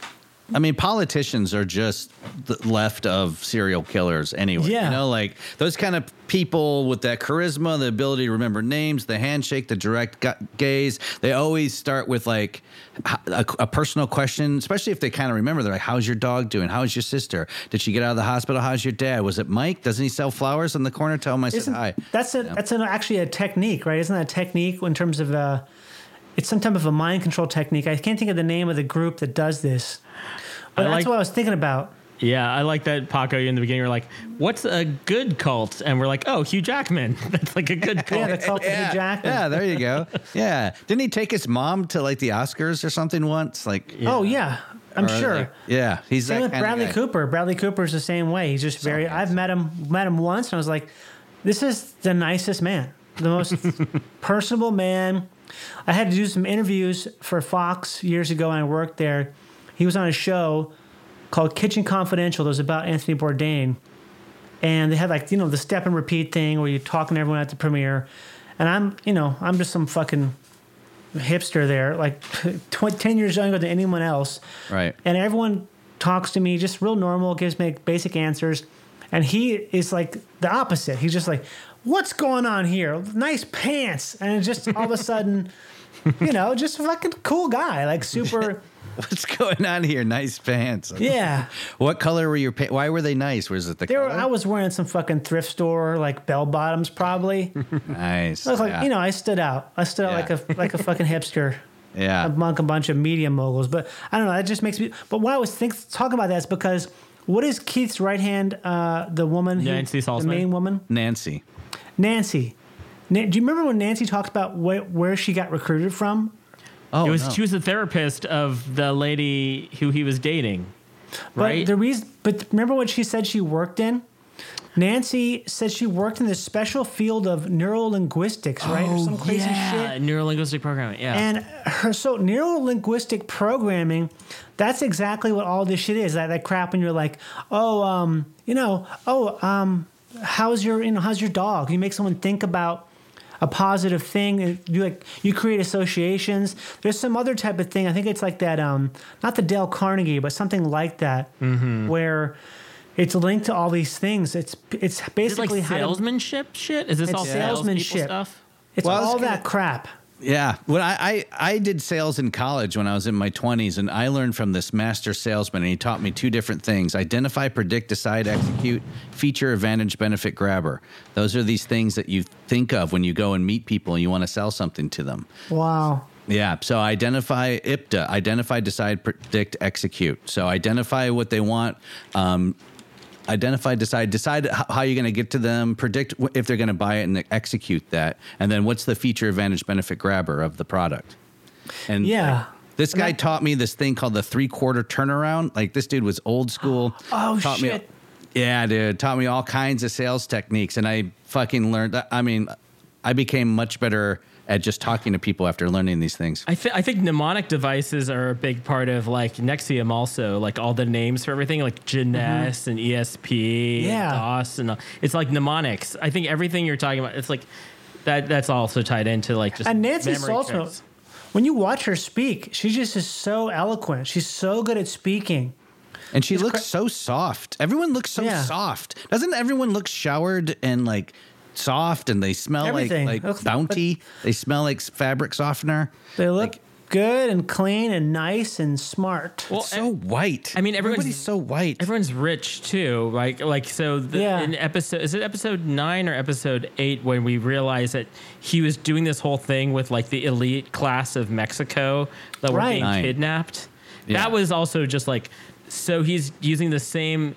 I mean, politicians are just the left of serial killers anyway. Yeah. You know, like those kind of people with that charisma, the ability to remember names, the handshake, the direct gaze. They always start with like a personal question, especially if they kind of remember. They're like, how's your dog doing? How's your sister? Did she get out of the hospital? How's your dad? Was it Mike? Doesn't he sell flowers on the corner? Tell him I said hi. That's actually a technique, right? Isn't that a technique in terms of it's some type of a mind control technique. I can't think of the name of the group that does this. But that's what I was thinking about. Yeah, I like that, Paco. In the beginning, we're like, what's a good cult? And we're like, oh, Hugh Jackman. That's like a good cult. Yeah, the cult of Hugh Jackman. Yeah, there you go. Yeah. Didn't he take his mom to like the Oscars or something once? Like, oh, yeah. I'm sure. Like, yeah. He's same that with Bradley Cooper. Bradley Cooper's the same way. He's just very, I've met him once and I was like, this is the nicest man, the most personable man. I had to do some interviews for Fox years ago when I worked there. He was on a show called Kitchen Confidential that was about Anthony Bourdain. And they had like, you know, the step and repeat thing where you're talking to everyone at the premiere. And I'm just some fucking hipster there, like 10 years younger than anyone else. Right. And everyone talks to me just real normal, gives me basic answers. And he is like the opposite. He's just like, what's going on here? Nice pants. And just all of a sudden, you know, just a fucking cool guy, like super... What's going on here? Nice pants. Yeah. What color were your pants? Why were they nice? Was it the color? I was wearing some fucking thrift store, like bell bottoms, probably. Nice. I was like, you know, I stood out. I stood out like a fucking hipster. Yeah. Among a bunch of media moguls. But I don't know. That just makes me. But what I was talking about that is because what is Keith's right hand? The woman, Nancy Salzman. The main woman, Nancy. Do you remember when Nancy talked about where she got recruited from? Oh, she was the therapist of the lady who he was dating, right? But remember what she said she worked in? Nancy said she worked in this special field of neurolinguistics, right? Or some crazy shit. Neurolinguistic programming, yeah. And neurolinguistic programming, that's exactly what all this shit is. That crap when you're like, how's your dog? You make someone think about a positive thing, and you create associations. There's some other type of thing. I think it's like that, not the Dale Carnegie, but something like that, where it's linked to all these things. It's basically is it like salesmanship shit. Is this all salesmanship stuff? It's all that crap. Yeah. Well, I did sales in college when I was in my 20s, and I learned from this master salesman, and he taught me two different things: identify, predict, decide, execute, feature, advantage, benefit, grabber. Those are these things that you think of when you go and meet people and you want to sell something to them. Wow. Yeah. So identify IPTA, identify, decide, predict, execute. So identify what they want. Identify, decide how you're going to get to them, predict if they're going to buy it, and execute that. And then what's the feature, advantage, benefit, grabber of the product? And this guy taught me this thing called the 3/4 turnaround. Like, this dude was old school. Oh, shit. Yeah, dude. Taught me all kinds of sales techniques. And I fucking learned. I mean, I became much better at just talking to people after learning these things. I think mnemonic devices are a big part of like Nexium also, like all the names for everything, like Jeunesse and ESP and DOS, and it's like mnemonics. I think everything you're talking about, it's like that's also tied into like just and Nancy Salzman. When you watch her speak, she just is so eloquent. She's so good at speaking. And she looks so soft. Everyone looks so soft. Doesn't everyone look showered and like soft, and they smell like Bounty? They smell like fabric softener. They look good and clean and nice and smart. Well, so white. I mean, everybody's so white. Everyone's rich too. In episode 9 or episode 8 when we realized that he was doing this whole thing with like the elite class of Mexico that were being kidnapped. Yeah. That was also just like, so he's using the same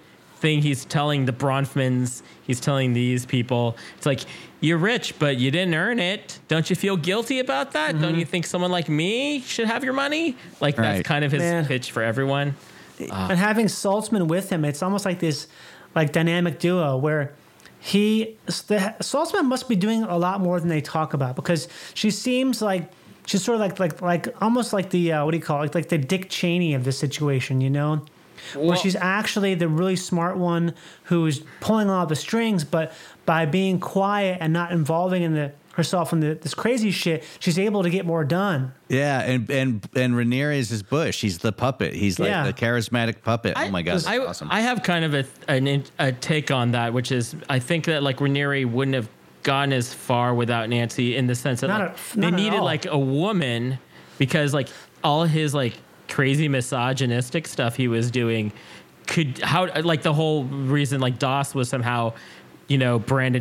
thing he's telling the Bronfmans, he's telling these people, it's like, you're rich, but you didn't earn it. Don't you feel guilty about that? Don't you think someone like me should have your money? Like, that's kind of his pitch for everyone. And having Saltzman with him, it's almost like this like dynamic duo where Saltzman must be doing a lot more than they talk about, because she seems like she's sort of like almost like the what do you call it? Like the Dick Cheney of the situation, you know? Where she's actually the really smart one who's pulling all the strings, but by being quiet and not involving in herself in this crazy shit, she's able to get more done. Yeah, and Rhaenyra is his Bush. He's the puppet. He's like the charismatic puppet. Oh my God, that's awesome. I have kind of a take on that, which is I think that like Rhaenyra wouldn't have gone as far without Nancy, in the sense that they needed like a woman, because like all his like crazy misogynistic stuff he was doing like the whole reason like Doss was somehow, you know,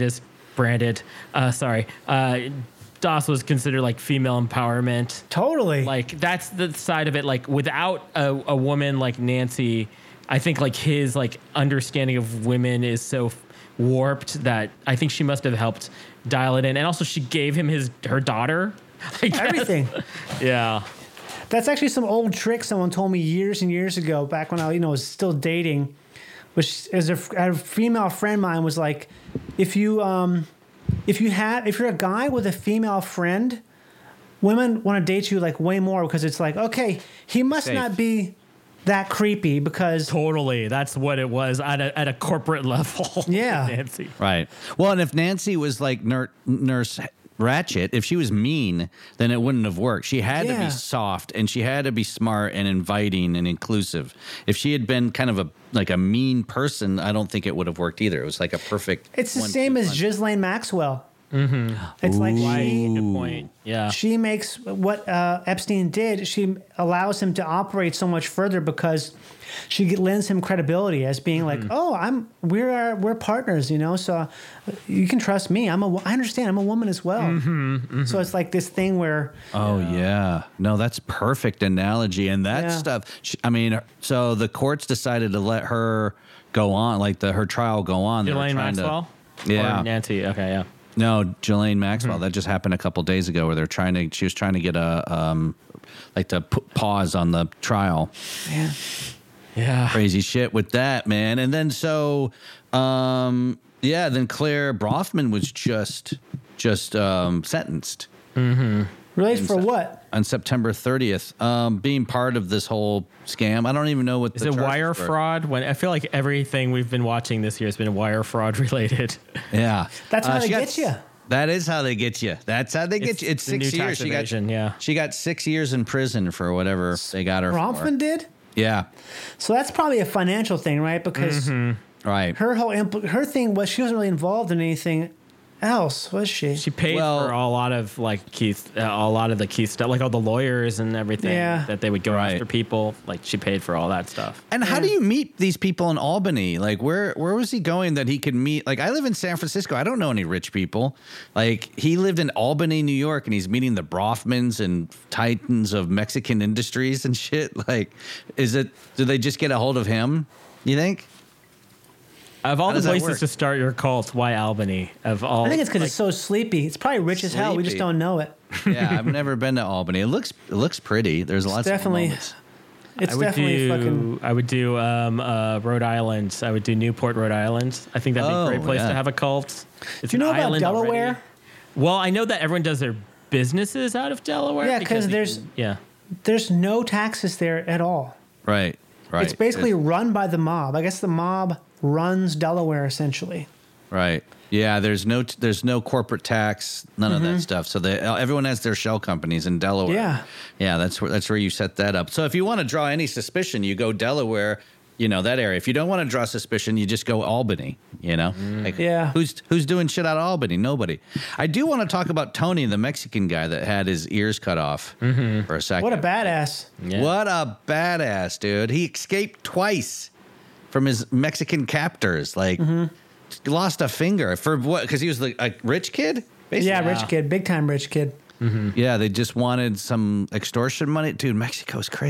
Doss was considered like female empowerment. Totally. Like that's the side of it. Like without a woman like Nancy, I think like his like understanding of women is so warped that I think she must have helped dial it in. And also she gave him her daughter. Everything. Yeah. That's actually some old trick someone told me years and years ago, back when I was still dating, which is a female friend of mine was like, if you're a guy with a female friend, women want to date you like way more, because it's like, okay, he must not be that creepy, because totally that's what it was at a corporate level. Yeah. Nancy. Right. Well, and if Nancy was like Nurse Ratchet, if she was mean, then it wouldn't have worked. She had to be soft, and she had to be smart and inviting and inclusive. If she had been kind of a mean person, I don't think it would have worked either. It was like a perfect. It's the same as Ghislaine Maxwell. Mm-hmm. It's like good point. Yeah. She makes what Epstein did. She allows him to operate so much further because she lends him credibility as being like, oh, we're partners, you know. So you can trust me. I understand. I'm a woman as well. So it's like this thing where. Oh yeah, no, that's perfect analogy, and that stuff. I mean, so the courts decided to let her go on, like her trial go on. Ghislaine Maxwell. Or Nancy. Okay. Yeah. No, Ghislaine Maxwell. That just happened a couple days ago, where she was trying to get to pause on the trial. Yeah. Yeah. Crazy shit with that, man. And then then Claire Brofman was just sentenced. Mm-hmm. Released for what? On September 30th, being part of this whole scam. I don't even know what is it wire fraud? When I feel like everything we've been watching this year has been wire fraud related. Yeah, that's how they get you. That is how they get you. That's how they get you. It's 6 years. She got 6 years in prison for whatever they got her Bronfman for. did? Yeah. So that's probably a financial thing, right? Because right, her whole her thing was she wasn't really involved in anything else, was she? She paid for a lot of like a lot of the key stuff, like all the lawyers and everything that they would go after people. Like she paid for all that stuff. And how do you meet these people in Albany? Like where was he going that he could meet? Like I live in San Francisco. I don't know any rich people. Like he lived in Albany, New York, and he's meeting the Brofmans and titans of Mexican industries and shit. Like, do they just get a hold of him? You think? Of all the places to start your cult, why Albany? I think it's because it's so sleepy. It's probably rich as hell. We just don't know it. Yeah, I've never been to Albany. It looks pretty. There's lots of moments. It's definitely fucking. I would do Rhode Island. I would do Newport, Rhode Island. I think that'd be a great place to have a cult. Do you know about Delaware? Already. Well, I know that everyone does their businesses out of Delaware. Yeah, because there's no taxes there at all. Right. It's basically run by the mob. I guess the mob runs Delaware essentially. Right. Yeah. There's no corporate tax, none of that stuff. So everyone has their shell companies in Delaware. Yeah. Yeah. That's where you set that up. So if you want to draw any suspicion, you go Delaware. You know, that area. If you don't want to draw suspicion, you just go Albany, you know? Like, who's doing shit out of Albany? Nobody. I do want to talk about Tony, the Mexican guy that had his ears cut off for a second. What a badass. Yeah. What a badass, dude. He escaped twice from his Mexican captors. Like, lost a finger. For what? Because he was a rich kid? Basically. Yeah, rich kid. Big time rich kid. Yeah, they just wanted some extortion money. Dude, Mexico's crazy.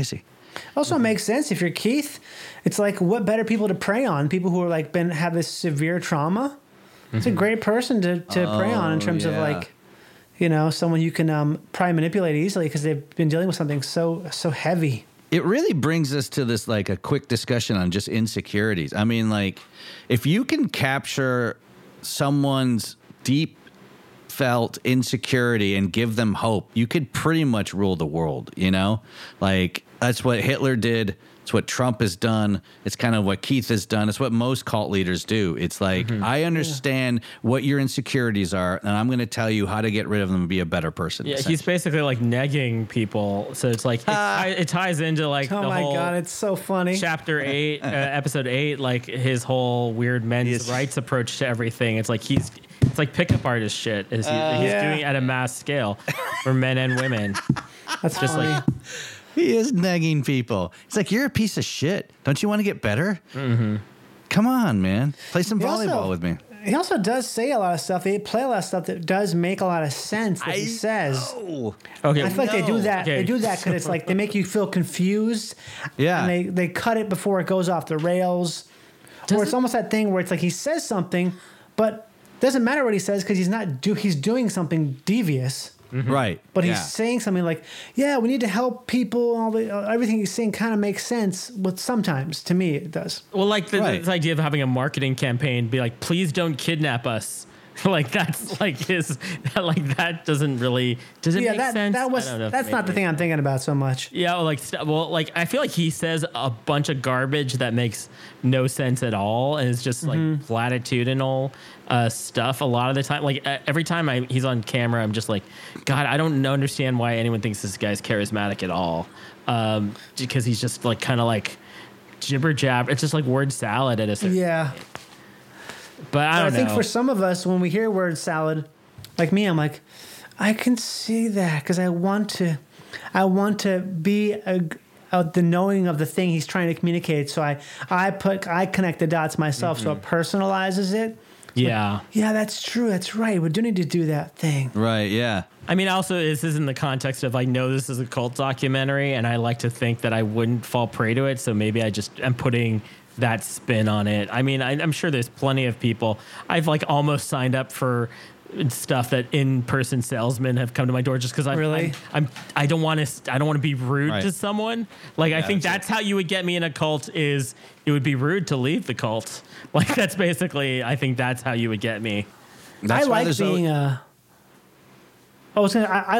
Also makes sense if you're Keith. It's like, what better people to prey on? People who are like have this severe trauma. It's a great person to prey on in terms of like, you know, someone you can probably manipulate easily because they've been dealing with something so heavy. It really brings us to this, like, a quick discussion on just insecurities. I mean, like, if you can capture someone's deep felt insecurity and give them hope, you could pretty much rule the world, you know? Like, that's what Hitler did. It's what Trump has done. It's kind of what Keith has done. It's what most cult leaders do. It's like, I understand what your insecurities are, and I'm going to tell you how to get rid of them and be a better person. Yeah, he's basically like negging people. So it's like, it ties into like oh the my whole God, it's so funny. Chapter 8, episode 8, like his whole weird men's rights approach to everything. It's like it's like pickup artist shit. He's doing it at a mass scale for men and women. That's just funny. Like, he is negging people. He's like, you're a piece of shit. Don't you want to get better? Mm-hmm. Come on, man. Play some volleyball with me. He also does say a lot of stuff. They play a lot of stuff that does make a lot of sense that he says. Okay. I feel like they do that. Okay. They do that because it's like they make you feel confused. Yeah. And they cut it before it goes off the rails. Or it's almost that thing where it's like he says something, but it doesn't matter what he says because he's doing something devious. Mm-hmm. Right. But he's saying something like, yeah, we need to help people. Everything he's saying kind of makes sense. But sometimes, to me, it does. Well, like this idea of having a marketing campaign be like, please don't kidnap us. Like that's like that doesn't really make sense? That's not the thing I'm thinking about so much. Yeah, like I feel like he says a bunch of garbage that makes no sense at all, and it's just like platitudinal stuff a lot of the time. Like every time he's on camera, I'm just like, God, I don't understand why anyone thinks this guy's charismatic at all, because he's just like kind of like jibber jabber. It's just like word salad at a certain point. But I think for some of us, when we hear word salad, like me, I'm like, I can see that because I want to be the knowing of the thing he's trying to communicate. So I connect the dots myself, so it personalizes it. Yeah. Like, yeah, that's true. That's right. We do need to do that thing. Right. Yeah. I mean, also, this is in the context of I know this is a cult documentary, and I like to think that I wouldn't fall prey to it. So maybe I just am putting that spin on it. I mean, I'm sure there's plenty of people. I've like almost signed up for stuff that in-person salesmen have come to my door just because I don't want to be rude to someone. Like I think that's how you would get me in a cult. Is it would be rude to leave the cult. Like that's basically. I think that's how you would get me. That's I like being. I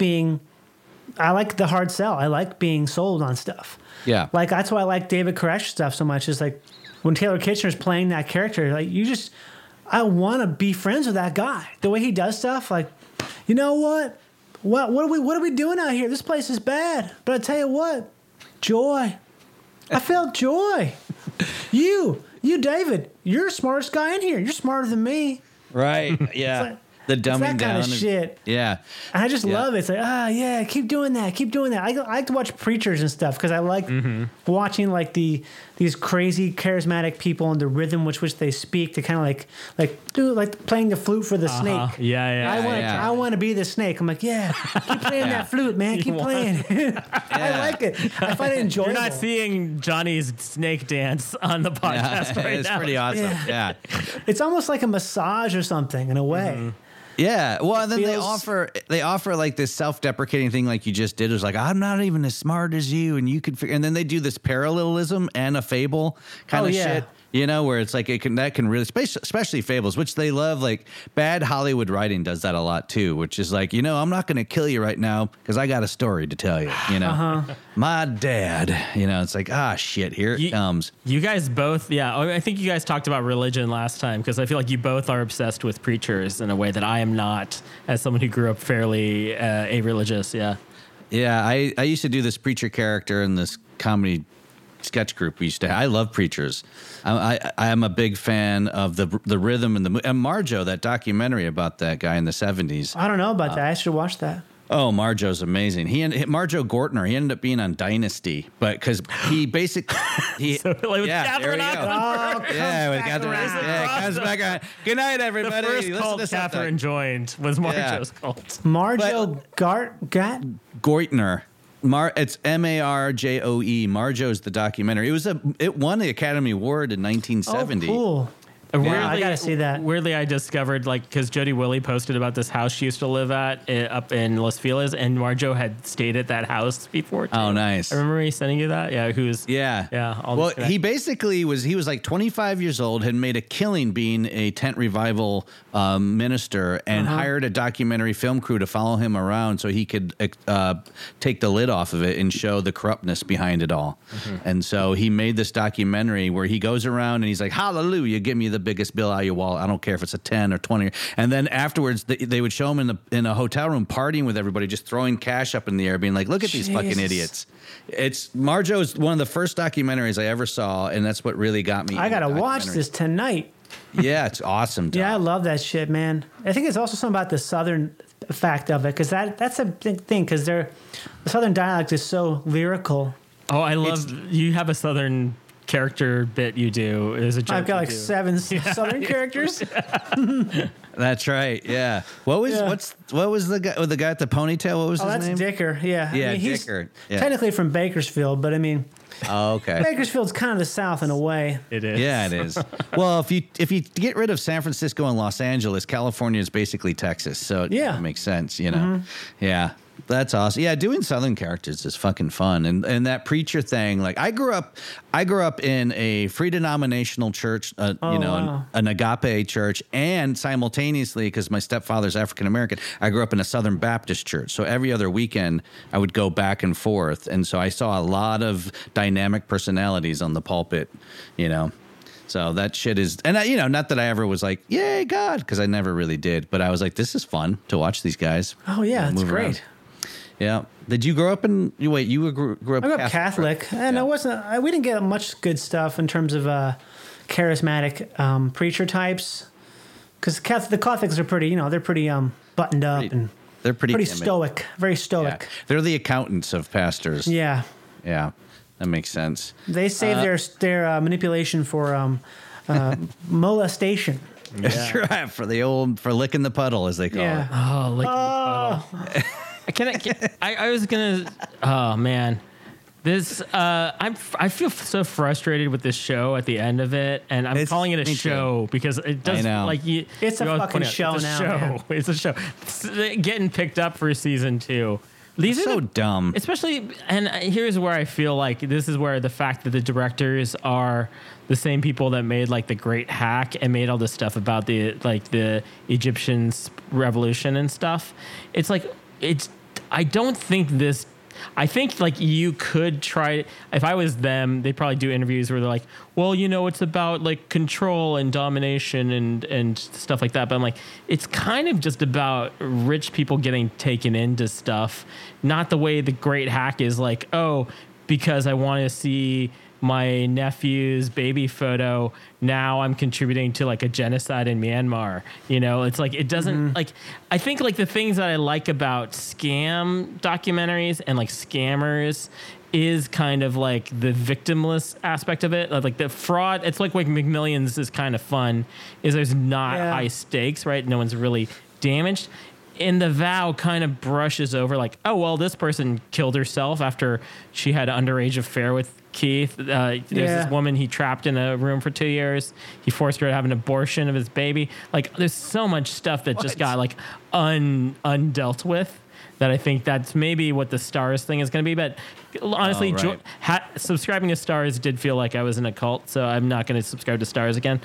like the hard sell. I like being sold on stuff. Yeah. Like, that's why I like David Koresh stuff so much. Is like, when Taylor Kitchener's playing that character, like, I want to be friends with that guy. The way he does stuff, like, you know what? What are we doing out here? This place is bad. But I tell you what, joy. I felt joy. You, David, you're the smartest guy in here. You're smarter than me. Right, yeah. The dumbing that down. Kind of shit. Yeah. And I just love it. It's like, yeah, keep doing that. Keep doing that. I like to watch preachers and stuff because I like watching like these crazy charismatic people and the rhythm with which they speak to kind of like playing the flute for the snake. Yeah. I want to be the snake. I'm like, keep playing that flute, man. Keep playing. I like it. I find it enjoyable. You're not seeing Johnny's snake dance on the podcast right it's now. It's pretty awesome. Yeah. It's almost like a massage or something in a way. Yeah, well, and then they offer like this self-deprecating thing, like you just did. It was like, I'm not even as smart as you, and you could figure. And then they do this parallelism and a fable kind of shit, you know, where it's like that can really, especially fables, which they love. Like bad Hollywood writing does that a lot too, which is like, I'm not going to kill you right now because I got a story to tell you. My dad. It's like, shit, here it comes. You guys both, I think you guys talked about religion last time because I feel like you both are obsessed with preachers in a way that I am not, as someone who grew up fairly a-religious. Yeah. Yeah, I used to do this preacher character in this comedy sketch group we used to have. I love preachers. I am a big fan of the rhythm and and Marjo, that documentary about that guy in the 70s. I don't know about that. I should watch that. Oh, Marjo's amazing. Marjo Gortner, he ended up being on Dynasty, but because he basically with Catherine Ockenberg. Comes back on. Good night, everybody. The first cult Catherine joined was Marjo's cult. Marjo Gortner. It's Marjoe. Marjoe's the documentary. It won the Academy Award in 1970. Oh, cool. Weirdly, I gotta see that. Weirdly, I discovered, like, because Jody Willie posted about this house she used to live at up in Los Feliz, and Marjoe had stayed at that house before, too. Oh, nice. I remember me sending you that. Yeah, Yeah. Well, he basically was like 25 years old, had made a killing being a tent revival minister, and hired a documentary film crew to follow him around so he could take the lid off of it and show the corruptness behind it all. And so he made this documentary where he goes around and he's like, hallelujah, give me the biggest bill out of your wallet. I don't care if it's a 10 or 20. And then afterwards, they would show him in a hotel room partying with everybody, just throwing cash up in the air, being like, look at these fucking idiots. Marjoe's one of the first documentaries I ever saw, and that's what really got me. I got to watch this tonight. Yeah, it's awesome. Yeah, I love that shit, man. I think it's also something about the Southern fact of it, because that's a big thing, because the Southern dialect is so lyrical. Oh, I love you have a Southern character bit you do. Is a joke I've got like 7 Southern characters. That's right. Yeah. What was the guy with the guy at the ponytail? What was his name? Oh, that's Dicker. Yeah. Yeah, I mean, he's Dicker. Yeah. technically from Bakersfield, but I mean, oh, okay. Bakersfield's kind of the South in a way. It is. Yeah, it is. Well, if you get rid of San Francisco and Los Angeles, California is basically Texas, so it makes sense. You know. Yeah. That's awesome. Yeah, doing Southern characters is fucking fun. And that preacher thing, like I grew up in a free denominational church, an agape church, and simultaneously, because my stepfather's African American, I grew up in a Southern Baptist church. So every other weekend I would go back and forth. And so I saw a lot of dynamic personalities on the pulpit, you know. So that shit is, and not that I ever was like, yay, God, because I never really did. But I was like, this is fun to watch these guys. Oh, yeah, it's great. Around. Yeah. Did you grow up in? Wait, you grew up? I grew up Catholic, and we didn't get much good stuff in terms of charismatic preacher types, because the Catholics are pretty, they're pretty buttoned up and they're pretty stoic, very stoic. Yeah. They're the accountants of pastors. Yeah. Yeah, that makes sense. They save their manipulation for molestation. That's right, for licking the puddle, as they call it. Oh, licking the puddle. I was gonna. Oh man, this. I feel so frustrated with this show at the end of it, and I'm calling it a show because it doesn't like you. It's a fucking show now. It's a show. It's getting picked up for season 2. These are so dumb. Especially, and here's where I feel like this is where the fact that the directors are the same people that made like The Great Hack and made all this stuff about the Egyptian revolution and stuff. It's like. I don't think this. I think like you could try. If I was them, they'd probably do interviews where they're like, "Well, it's about like control and domination and stuff like that." But I'm like, it's kind of just about rich people getting taken into stuff, not the way The Great Hack is like, oh, because I want to see my nephew's baby photo, now I'm contributing to like a genocide in Myanmar. It's like it doesn't like. I think like the things that I like about scam documentaries and like scammers is kind of like the victimless aspect of it. Like the fraud, it's like McMillions is kind of fun. Is there's not high stakes, right? No one's really damaged. And The Vow kind of brushes over like, oh well, this person killed herself after she had an underage affair with Keith. There's this woman he trapped in a room for 2 years. He forced her to have an abortion of his baby. Like, there's so much stuff that just got like undealt with that I think that's maybe what the Stars thing is going to be. But honestly, subscribing to Stars did feel like I was in a cult, so I'm not going to subscribe to Stars again.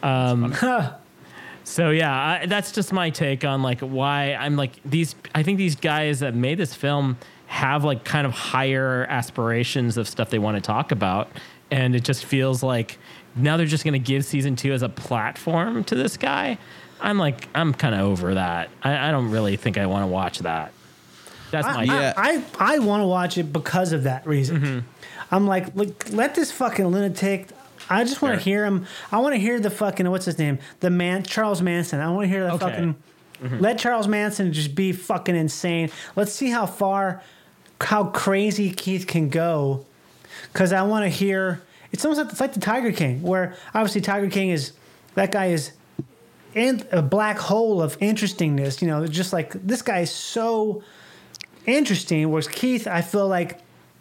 So yeah, that's just my take on like why I'm like these. I think these guys that made this film have like kind of higher aspirations of stuff they want to talk about, and it just feels like now they're just going to give season 2 as a platform to this guy. I'm kind of over that. I don't really think I want to watch that. That's I want to watch it because of that reason. I'm like, let this fucking lunatic. I just want to hear him. I want to hear the fucking, what's his name? Charles Manson. I want to hear that fucking, let Charles Manson just be fucking insane. Let's see how crazy Keith can go. Because I want to hear, it's almost like the Tiger King, where obviously Tiger King that guy is in a black hole of interestingness. Just like, this guy is so interesting, whereas Keith, I feel like,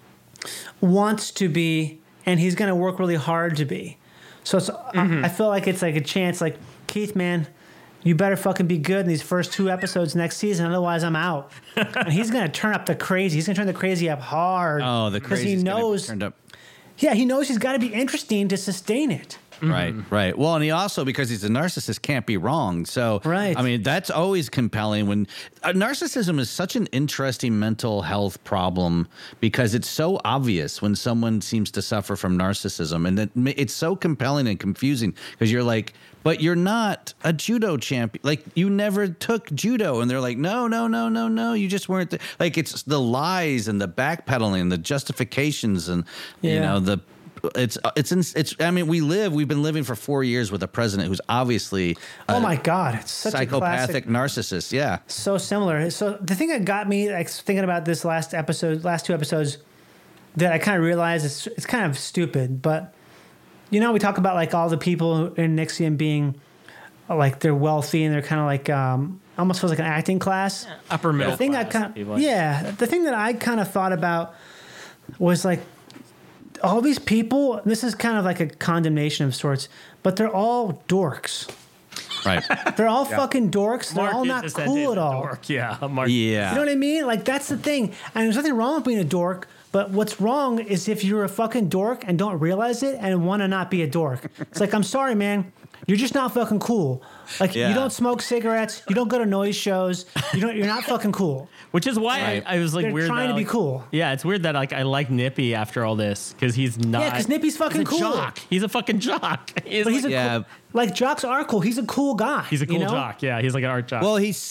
wants to be, and he's going to work really hard to be. So it's, I feel like it's like a chance, like, Keith, man, you better fucking be good in these first 2 episodes next season, otherwise I'm out. And he's going to turn up the crazy. He's going to turn the crazy up hard. Oh, the crazy. Because he knows. Turned up. Yeah, he knows he's got to be interesting to sustain it. Right. Well, and he also, because he's a narcissist, can't be wrong. So, right. I mean, that's always compelling. When narcissism is such an interesting mental health problem because it's so obvious when someone seems to suffer from narcissism, and it's so compelling and confusing because you're like, but you're not a judo champion. Like, you never took judo, and they're like, no, you just weren't. Like, it's the lies and the backpedaling, the justifications, and you know the. It's. I mean, we've been living for 4 years with a president who's obviously oh my god, it's such psychopathic a narcissist. Yeah, so similar. So the thing that got me like thinking about this last 2 episodes, that I kind of realized it's kind of stupid, but you know, we talk about like all the people in NXIVM being like they're wealthy and they're kind of like almost feels like an acting class, upper middle class. The thing that I kind of thought about was like, all these people, this is kind of like a condemnation of sorts, but they're all dorks. Right. They're all fucking dorks. They're all not cool at all. Dork. Yeah. Mark. Yeah. You know what I mean? Like, that's the thing. And there's nothing wrong with being a dork, but what's wrong is if you're a fucking dork and don't realize it and want to not be a dork. It's like, I'm sorry, man. You're just not fucking cool. Like, you don't smoke cigarettes. You don't go to noise shows. You're not fucking cool. Which is why I was like They're weird. trying to be like, cool. Yeah, it's weird that like I like Nippy after all this because he's not. Yeah, because Nippy's fucking he's a cool. jock. He's a fucking jock. He's like jocks are cool. He's a cool guy. He's a cool jock. Yeah, he's like an art jock. Well, he's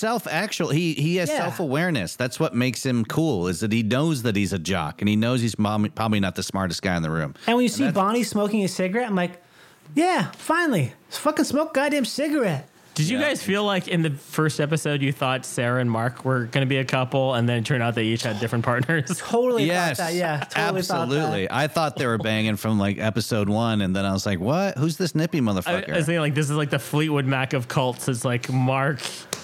he has self-awareness. That's what makes him cool, is that he knows that he's a jock and he knows he's probably not the smartest guy in the room. And when you see Bonnie smoking a cigarette, I'm like, yeah, finally, fucking smoke a goddamn cigarette. Did you guys feel like in the first episode you thought Sarah and Mark were going to be a couple, and then it turned out they each had different partners? Totally thought that. Yeah, totally absolutely. Thought that. I thought they were banging from like episode 1, and then I was like, "What? Who's this Nippy motherfucker?" I was thinking like this is like the Fleetwood Mac of cults. It's like Mark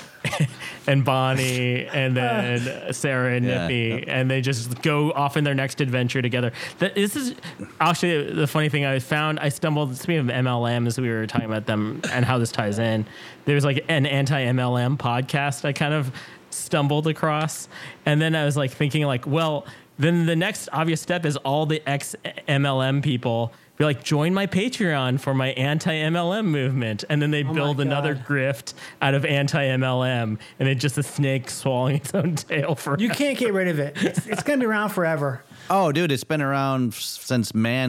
and Bonnie, and then Sarah and Nippy, and they just go off in their next adventure together. This is actually the funny thing I found. I stumbled, speaking of MLM, as we were talking about them and how this ties in, there's like an anti-MLM podcast I kind of stumbled across, and then I was like thinking like, well, then the next obvious step is all the ex-MLM people be like, join my Patreon for my anti-MLM movement. And then they build another grift out of anti-MLM. And it's just a snake swallowing its own tail forever. You can't get rid of it. It's going to be around forever. Oh, dude, it's been around since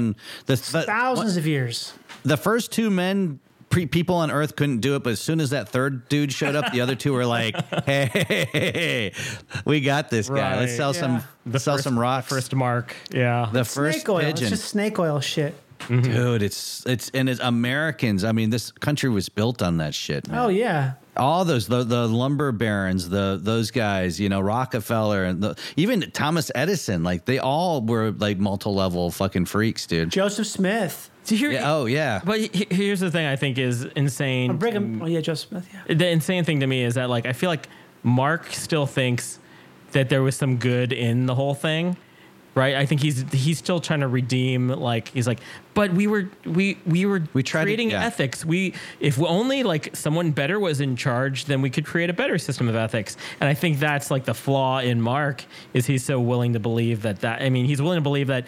thousands of years. The first 2 men... people on Earth couldn't do it, but as soon as that third dude showed up, the other 2 were like, "Hey, we got this guy. Let's sell some rocks." First Mark, the first snake oil. pigeon. It's just snake oil shit, dude. It's Americans. I mean, this country was built on that shit, man. Oh yeah. All those the lumber barons, those guys, you know, Rockefeller, and even Thomas Edison, like they all were like multi-level fucking freaks, dude. Joseph Smith. So here, yeah. But here's the thing I think is insane. Joseph Smith. Yeah. The insane thing to me is that like I feel like Mark still thinks that there was some good in the whole thing, right? I think he's still trying to redeem. Like he's like, but we were creating ethics. If only like someone better was in charge, then we could create a better system of ethics. And I think that's like the flaw in Mark is he's so willing to believe that. I mean, he's willing to believe that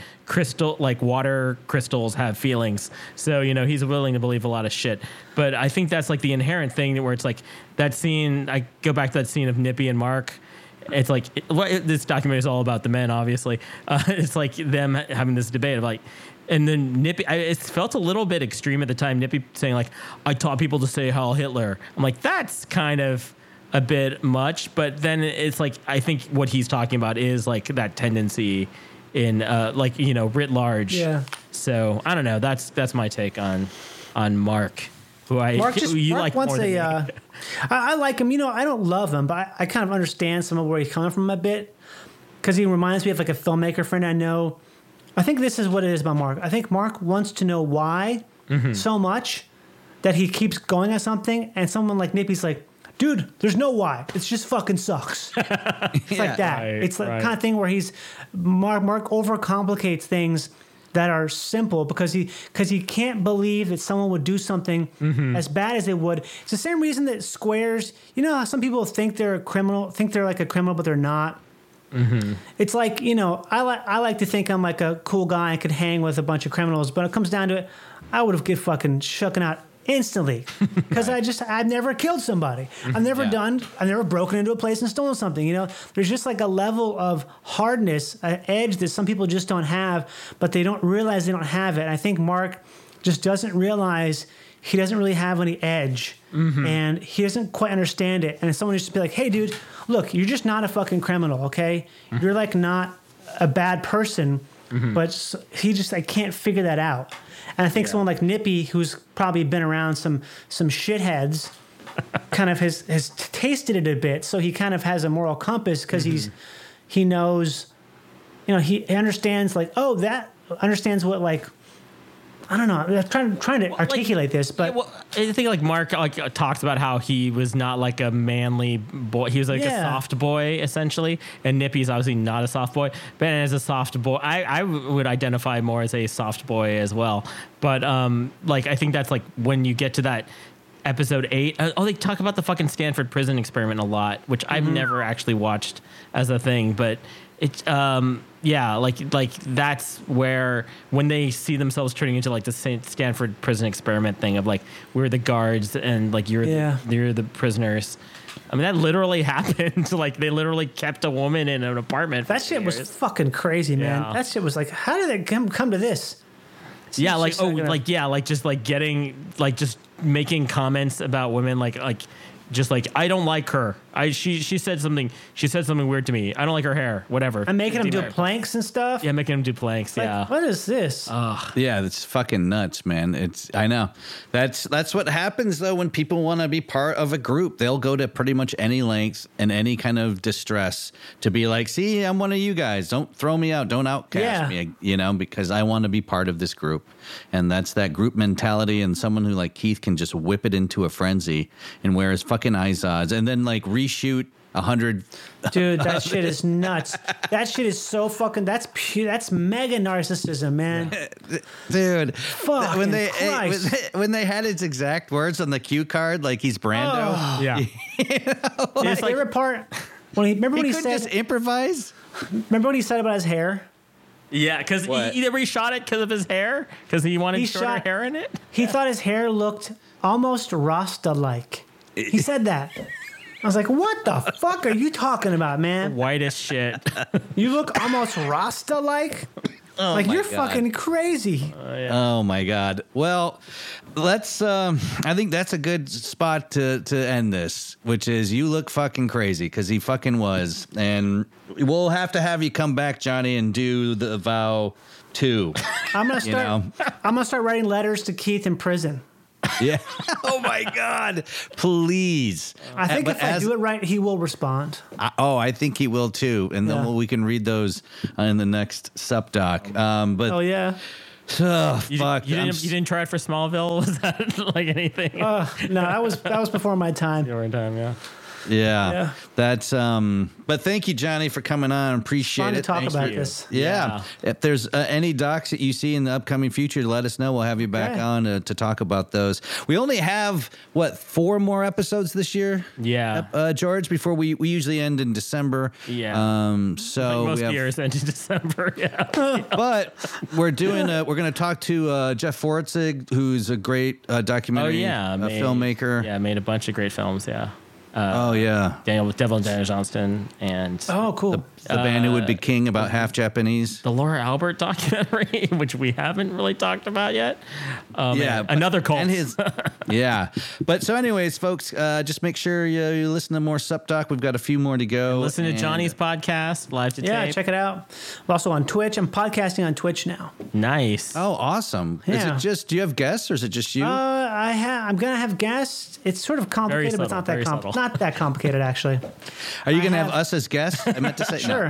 water crystals have feelings. So you know he's willing to believe a lot of shit. But I think that's like the inherent thing where it's like that scene. I go back to that scene of Nippy and Mark. It's like this documentary is all about the men, obviously. It's like them having this debate of like, and then Nippy, it felt a little bit extreme at the time. Nippy saying like, I taught people to say Heil Hitler. I'm like, that's kind of a bit much. But then it's like, I think what he's talking about is like that tendency in like, you know, writ large. Yeah. So I don't know. That's my take on Mark. Mark wants a. I like him. You know, I don't love him, but I kind of understand some of where he's coming from a bit because he reminds me of like a filmmaker friend I know. I think this is what it is about Mark. I think Mark wants to know why so much that he keeps going at something, and someone like Nippy's like, dude, there's no why. It's just fucking sucks. It's like that. Right, it's the kind of thing where Mark overcomplicates things that are simple because he can't believe that someone would do something as bad as they would. It's the same reason that squares, you know how some people think they're a criminal, but they're not. It's like, you know, I like to think I'm like a cool guy and could hang with a bunch of criminals, but it comes down to it, I would have get fucking shooken out instantly because I've never killed somebody. I've never broken into a place and stolen something. You know, there's just like a level of hardness, an edge that some people just don't have, but they don't realize they don't have it. And I think Mark just doesn't realize he doesn't really have any edge and he doesn't quite understand it. And someone just be like, hey dude, look, you're just not a fucking criminal. Okay. You're like not a bad person, but he just, I can't figure that out. And I think someone like Nippy, who's probably been around some shitheads, kind of has tasted it a bit. So he kind of has a moral compass because he knows, you know, he understands like, understands what like, I don't know. I'm trying to articulate this, but I think like Mark talks about how he was not like a manly boy. He was like a soft boy essentially, and Nippy's obviously not a soft boy. But as a soft boy, I would identify more as a soft boy as well. But like I think that's like when you get to that episode 8. They talk about the fucking Stanford prison experiment a lot, which I've never actually watched as a thing, but it's like that's where when they see themselves turning into like the Stanford prison experiment thing of like we're the guards and like you're the prisoners. I mean that literally happened. Like they literally kept a woman in an apartment. That shit was fucking crazy, man. Yeah. That shit was like, how did it come to this? Yeah, like just making comments about women like just like I don't like her. She said something weird to me. I don't like her hair. Whatever. I'm making him do planks and stuff. Yeah, making him do planks. Like, what is this? Yeah, that's fucking nuts, man. I know. That's what happens though when people want to be part of a group. They'll go to pretty much any lengths and any kind of distress to be like, see, I'm one of you guys. Don't throw me out. Don't outcast me. You know, because I want to be part of this group. And that's that group mentality. And someone who like Keith can just whip it into a frenzy and wear his fucking Izods and then like reshoot 100. Dude, that shit is nuts. That shit is so fucking. That's mega narcissism, man. Dude, fuck. When they had his exact words on the cue card, like he's Brando. Oh. Yeah. You know, my favorite part when he said just improvise. Remember when he said about his hair? Yeah, because he reshot it because of his hair, because he wanted shorter hair in it. He thought his hair looked almost Rasta-like. He said that. I was like, what the fuck are you talking about, man? White as shit. You look almost Rasta-like? Oh like, you're fucking crazy. Oh, my God. Well, let's, I think that's a good spot to end this, which is you look fucking crazy, because he fucking was. And we'll have to have you come back, Johnny, and do the Vow 2. I'm gonna start writing letters to Keith in prison. Yeah. Oh my God. Please. I think if I do it right, he will respond. I think he will too. And then we can read those in the next SupDoc. But oh yeah. Oh, fuck. You didn't try it for Smallville? Was that like anything? No, that was before my time. Your time, yeah. Yeah. That's but thank you, Johnny, for coming on. Appreciate Fun it. to talk about this. Yeah. If there's any docs that you see in the upcoming future, let us know. We'll have you back on to talk about those. We only have 4 more episodes this year? Yeah. George, before we usually end in December. Yeah. So like most years end in December. Yeah. But we're doing we're going to talk to Jeff Fortzig, who's a great documentary filmmaker. Yeah, made a bunch of great films. Yeah. Devil and Daniel Johnston and cool. The Man Who Would Be King, about half Japanese. The Laura Albert documentary, which we haven't really talked about yet. Another cult. And his, But so anyways, folks, just make sure you listen to more SupDoc. We've got a few more to go. And listen to Johnny's podcast, Live to Tape. Yeah, check it out. We're also on Twitch. I'm podcasting on Twitch now. Nice. Oh, awesome. Yeah. Is it do you have guests or is it just you? I'm going to have guests. It's sort of complicated, but it's not that not that complicated, actually. Are you going to have us as guests? I meant to say Sure.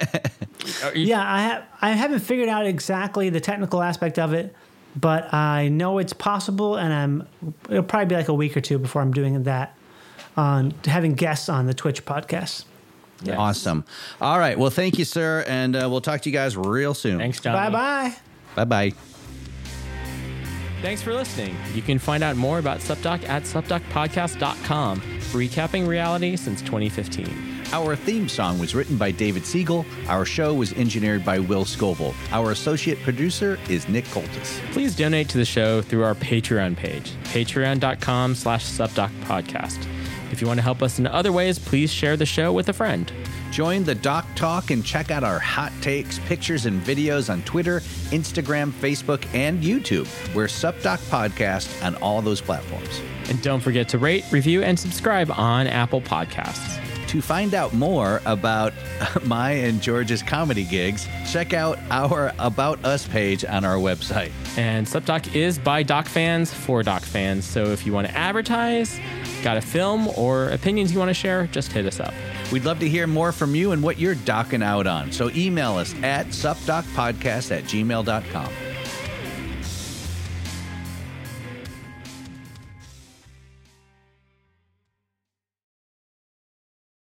Yeah, I haven't figured out exactly the technical aspect of it, but I know it's possible, and it'll probably be like a week or two before I'm doing that. on having guests on the Twitch podcast. Yes. Awesome. All right. Well, thank you, sir. And we'll talk to you guys real soon. Thanks, John. Bye-bye. Bye-bye. Thanks for listening. You can find out more about SupDoc at supdocpodcast.com, recapping reality since 2015. Our theme song was written by David Siegel. Our show was engineered by Will Scoville. Our associate producer is Nick Coltis. Please donate to the show through our Patreon page, patreon.com/supdocpodcast. If you want to help us in other ways, please share the show with a friend. Join the Doc Talk and check out our hot takes, pictures, and videos on Twitter, Instagram, Facebook, and YouTube. We're SupDoc Podcast on all those platforms. And don't forget to rate, review, and subscribe on Apple Podcasts. To find out more about my and George's comedy gigs, check out our About Us page on our website. And SupDoc is by Doc fans for Doc fans. So if you want to advertise, got a film, or opinions you want to share, just hit us up. We'd love to hear more from you and what you're docking out on. So email us at supdocpodcast@gmail.com.